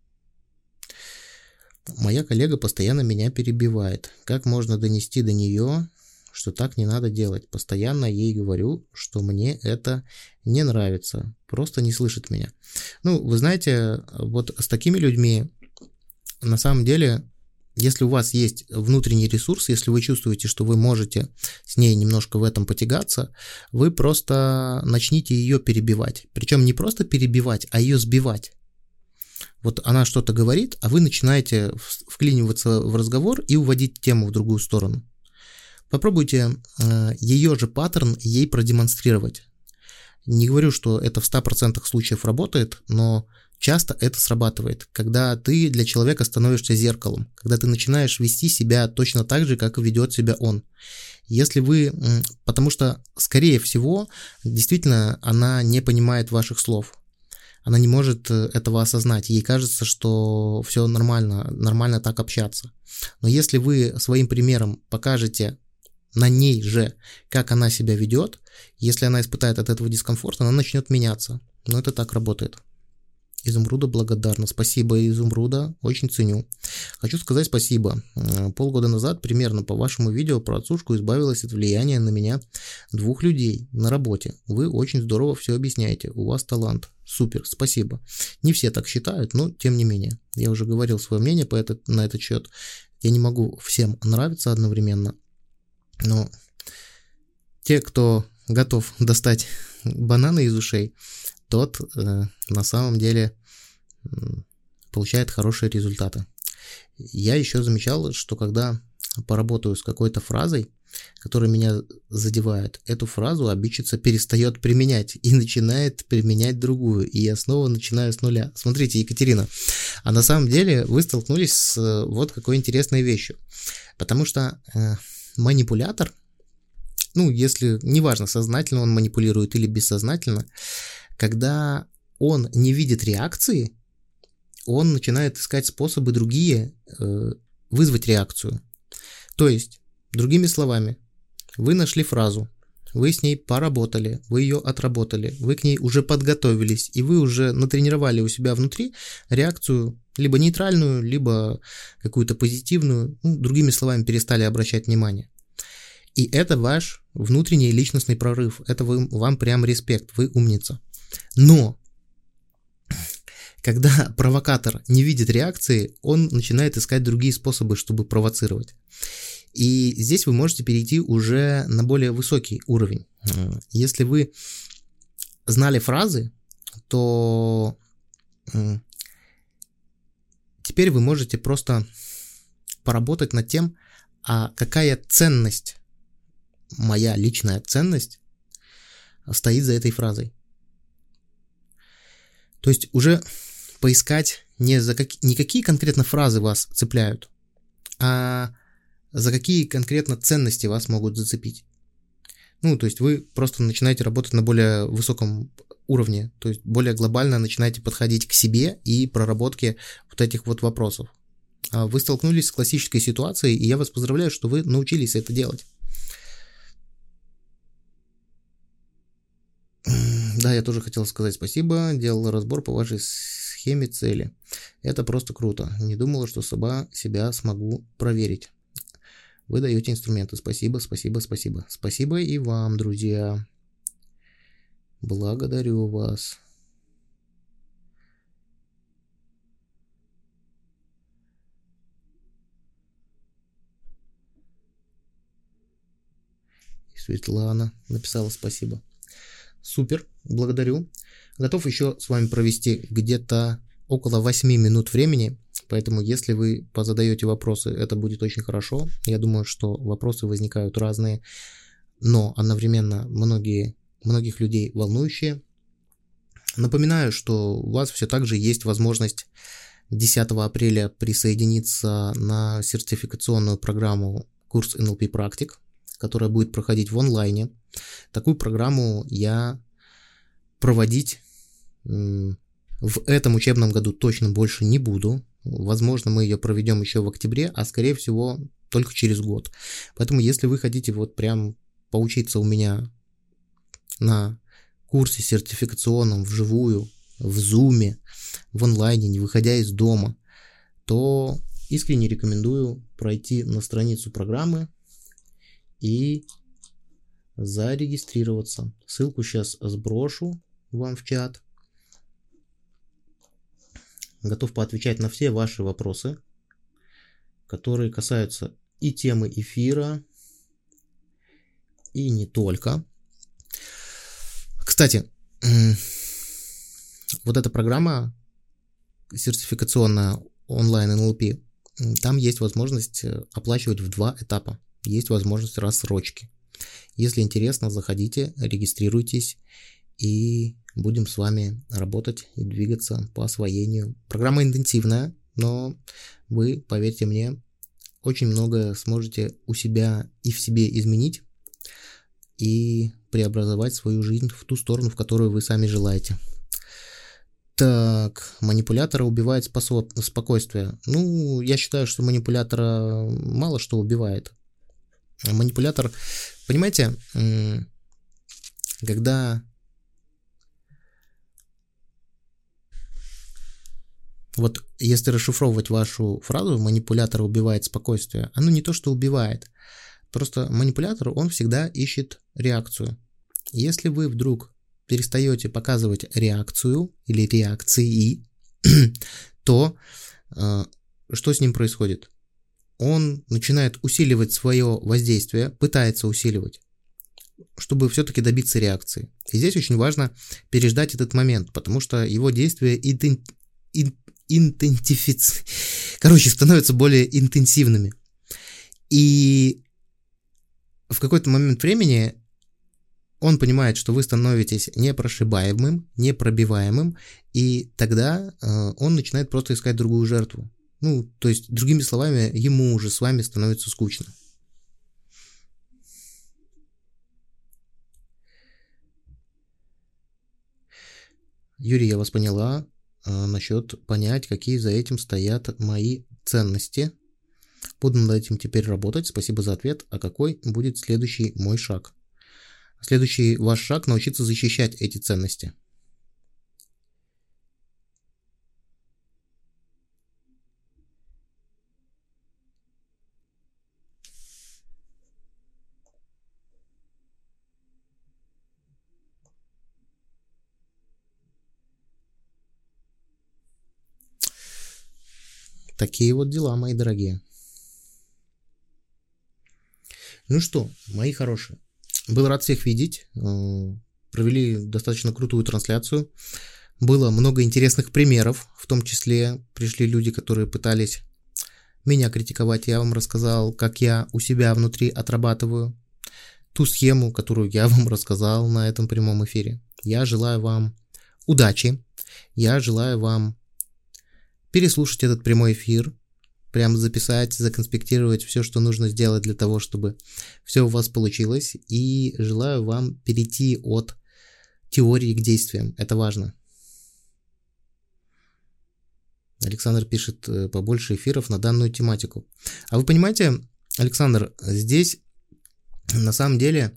Моя коллега постоянно меня перебивает. Как можно донести до нее, что так не надо делать? Постоянно ей говорю, что мне это не нравится. Просто не слышит меня. Ну, вы знаете, вот с такими людьми, на самом деле, если у вас есть внутренний ресурс, если вы чувствуете, что вы можете с ней немножко в этом потягаться, вы просто начните ее перебивать. Причем не просто перебивать, а ее сбивать. Вот она что-то говорит, а вы начинаете вклиниваться в разговор и уводить тему в другую сторону. Попробуйте ее же паттерн ей продемонстрировать. Не говорю, что это в 100% случаев работает, но часто это срабатывает, когда ты для человека становишься зеркалом, когда ты начинаешь вести себя точно так же, как и ведет себя он. Если вы, потому что, скорее всего, действительно, она не понимает ваших слов. Она не может этого осознать. Ей кажется, что все нормально так общаться. Но если вы своим примером покажете на ней же, как она себя ведет, если она испытает от этого дискомфорт, она начнет меняться. Но это так работает. Изумруда благодарна. Спасибо, Изумруда, очень ценю. Хочу сказать спасибо. Полгода назад примерно по вашему видео про отцушку избавилась от влияния на меня 2 людей на работе. Вы очень здорово все объясняете. У вас талант. Супер, спасибо. Не все так считают, но тем не менее. Я уже говорил свое мнение на этот счет. Я не могу всем нравиться одновременно. Но те, кто готов достать бананы из ушей, тот на самом деле получает хорошие результаты. Я еще замечал, что когда поработаю с какой-то фразой, которая меня задевает, эту фразу обидчица перестает применять и начинает применять другую, и я снова начинаю с нуля. Смотрите, Екатерина, а на самом деле вы столкнулись с вот какой интересной вещью, потому что манипулятор, ну, если, неважно, сознательно он манипулирует или бессознательно, когда он не видит реакции, он начинает искать способы другие вызвать реакцию. То есть, другими словами, вы нашли фразу, вы с ней поработали, вы ее отработали, вы к ней уже подготовились, и вы уже натренировали у себя внутри реакцию либо нейтральную, либо какую-то позитивную, ну, другими словами, перестали обращать внимание. И это ваш внутренний личностный прорыв, это вам прям респект, вы умница. Но когда провокатор не видит реакции, он начинает искать другие способы, чтобы провоцировать. И здесь вы можете перейти уже на более высокий уровень. Если вы знали фразы, то теперь вы можете просто поработать над тем, а какая ценность, моя личная ценность, стоит за этой фразой. То есть уже поискать не какие конкретно фразы вас цепляют, а за какие конкретно ценности вас могут зацепить. Ну, то есть вы просто начинаете работать на более высоком уровне, то есть более глобально начинаете подходить к себе и проработке вот этих вот вопросов. Вы столкнулись с классической ситуацией, и я вас поздравляю, что вы научились это делать. Да, я тоже хотел сказать спасибо, делал разбор по вашей схеме цели. Это просто круто. Не думала, что себя смогу проверить. Вы даете инструменты. Спасибо, спасибо, спасибо. Спасибо и вам, друзья. Благодарю вас. Светлана написала спасибо. Супер, благодарю. Готов еще с вами провести где-то около 8 минут времени, поэтому если вы позадаете вопросы, это будет очень хорошо. Я думаю, что вопросы возникают разные, но одновременно многих людей волнующие. Напоминаю, что у вас все так же есть возможность 10 апреля присоединиться на сертификационную программу курс NLP практик, которая будет проходить в онлайне. Такую программу я проводить в этом учебном году точно больше не буду. Возможно, мы ее проведем еще в октябре, а скорее всего только через год. Поэтому, если вы хотите вот прям поучиться у меня на курсе сертификационном вживую, в Zoom, в онлайне, не выходя из дома, то искренне рекомендую пройти на страницу программы и зарегистрироваться. Ссылку сейчас сброшу вам в чат. Готов поотвечать на все ваши вопросы, которые касаются и темы эфира, и не только. Кстати, вот эта программа сертификационная онлайн NLP, там есть возможность оплачивать в 2 этапа. Есть возможность рассрочки. Если интересно, заходите, регистрируйтесь, и будем с вами работать и двигаться по освоению. Программа интенсивная, но вы, поверьте мне, очень многое сможете у себя и в себе изменить и преобразовать свою жизнь в ту сторону, в которую вы сами желаете. Так, манипулятора убивает спокойствие. Ну, я считаю, что манипулятора мало что убивает. Манипулятор, понимаете, когда вот если расшифровывать вашу фразу «манипулятор убивает спокойствие», оно не то, что убивает. Просто манипулятор, он всегда ищет реакцию. Если вы вдруг перестаете показывать реакцию или реакции, то что с ним происходит? Он начинает усиливать свое воздействие, пытается усиливать, чтобы все-таки добиться реакции. И здесь очень важно переждать этот момент, потому что его действия становятся более интенсивными. И в какой-то момент времени он понимает, что вы становитесь непрошибаемым, непробиваемым, и тогда он начинает просто искать другую жертву. Ну, то есть, другими словами, ему уже с вами становится скучно. Юрий, я вас поняла. Насчет понять, какие за этим стоят мои ценности. Буду над этим теперь работать. Спасибо за ответ. А какой будет следующий мой шаг? Следующий ваш шаг — научиться защищать эти ценности. Такие вот дела, мои дорогие. Ну что, мои хорошие, был рад всех видеть. Провели достаточно крутую трансляцию. Было много интересных примеров, в том числе пришли люди, которые пытались меня критиковать. Я вам рассказал, как я у себя внутри отрабатываю ту схему, которую я вам рассказал на этом прямом эфире. Я желаю вам удачи. Я желаю вам переслушать этот прямой эфир, прям записать, законспектировать все, что нужно сделать для того, чтобы все у вас получилось. И желаю вам перейти от теории к действиям. Это важно. Александр пишет: побольше эфиров на данную тематику. А вы понимаете, Александр, здесь на самом деле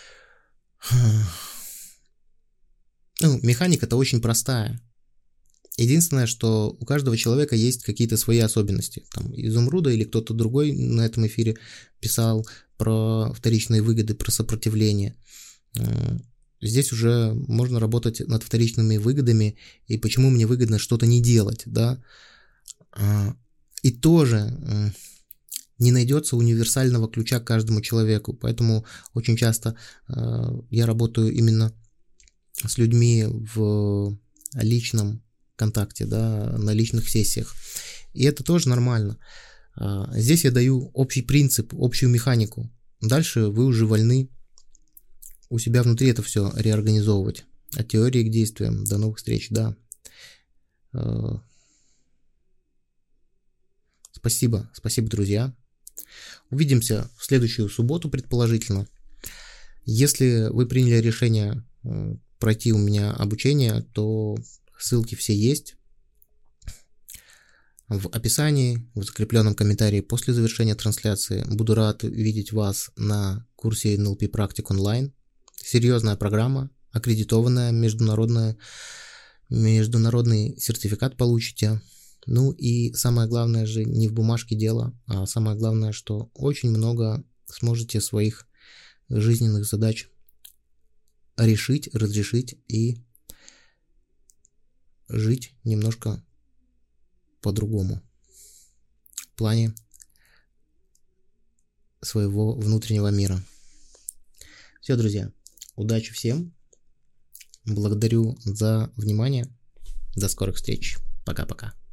механика-то очень простая. Единственное, что у каждого человека есть какие-то свои особенности. Там Изумруда или кто-то другой на этом эфире писал про вторичные выгоды, про сопротивление. Здесь уже можно работать над вторичными выгодами и почему мне выгодно что-то не делать, да. И тоже Не найдется универсального ключа к каждому человеку, поэтому очень часто я работаю именно с людьми в личном контакте, да, на личных сессиях. И это тоже нормально. Здесь я даю общий принцип, общую механику. Дальше вы уже вольны у себя внутри это все реорганизовывать. От теории к действиям. До новых встреч, да. Спасибо, друзья. Увидимся в следующую субботу, предположительно. Если вы приняли решение пройти у меня обучение, то ссылки все есть в описании, в закрепленном комментарии после завершения трансляции. Буду рад видеть вас на курсе NLP практик онлайн. Серьезная программа, аккредитованная, международный сертификат получите. Ну и самое главное же не в бумажке дело, а самое главное, что очень много сможете своих жизненных задач решить, разрешить и жить немножко по-другому в плане своего внутреннего мира. Все, друзья, удачи всем. Благодарю за внимание. До скорых встреч. Пока-пока.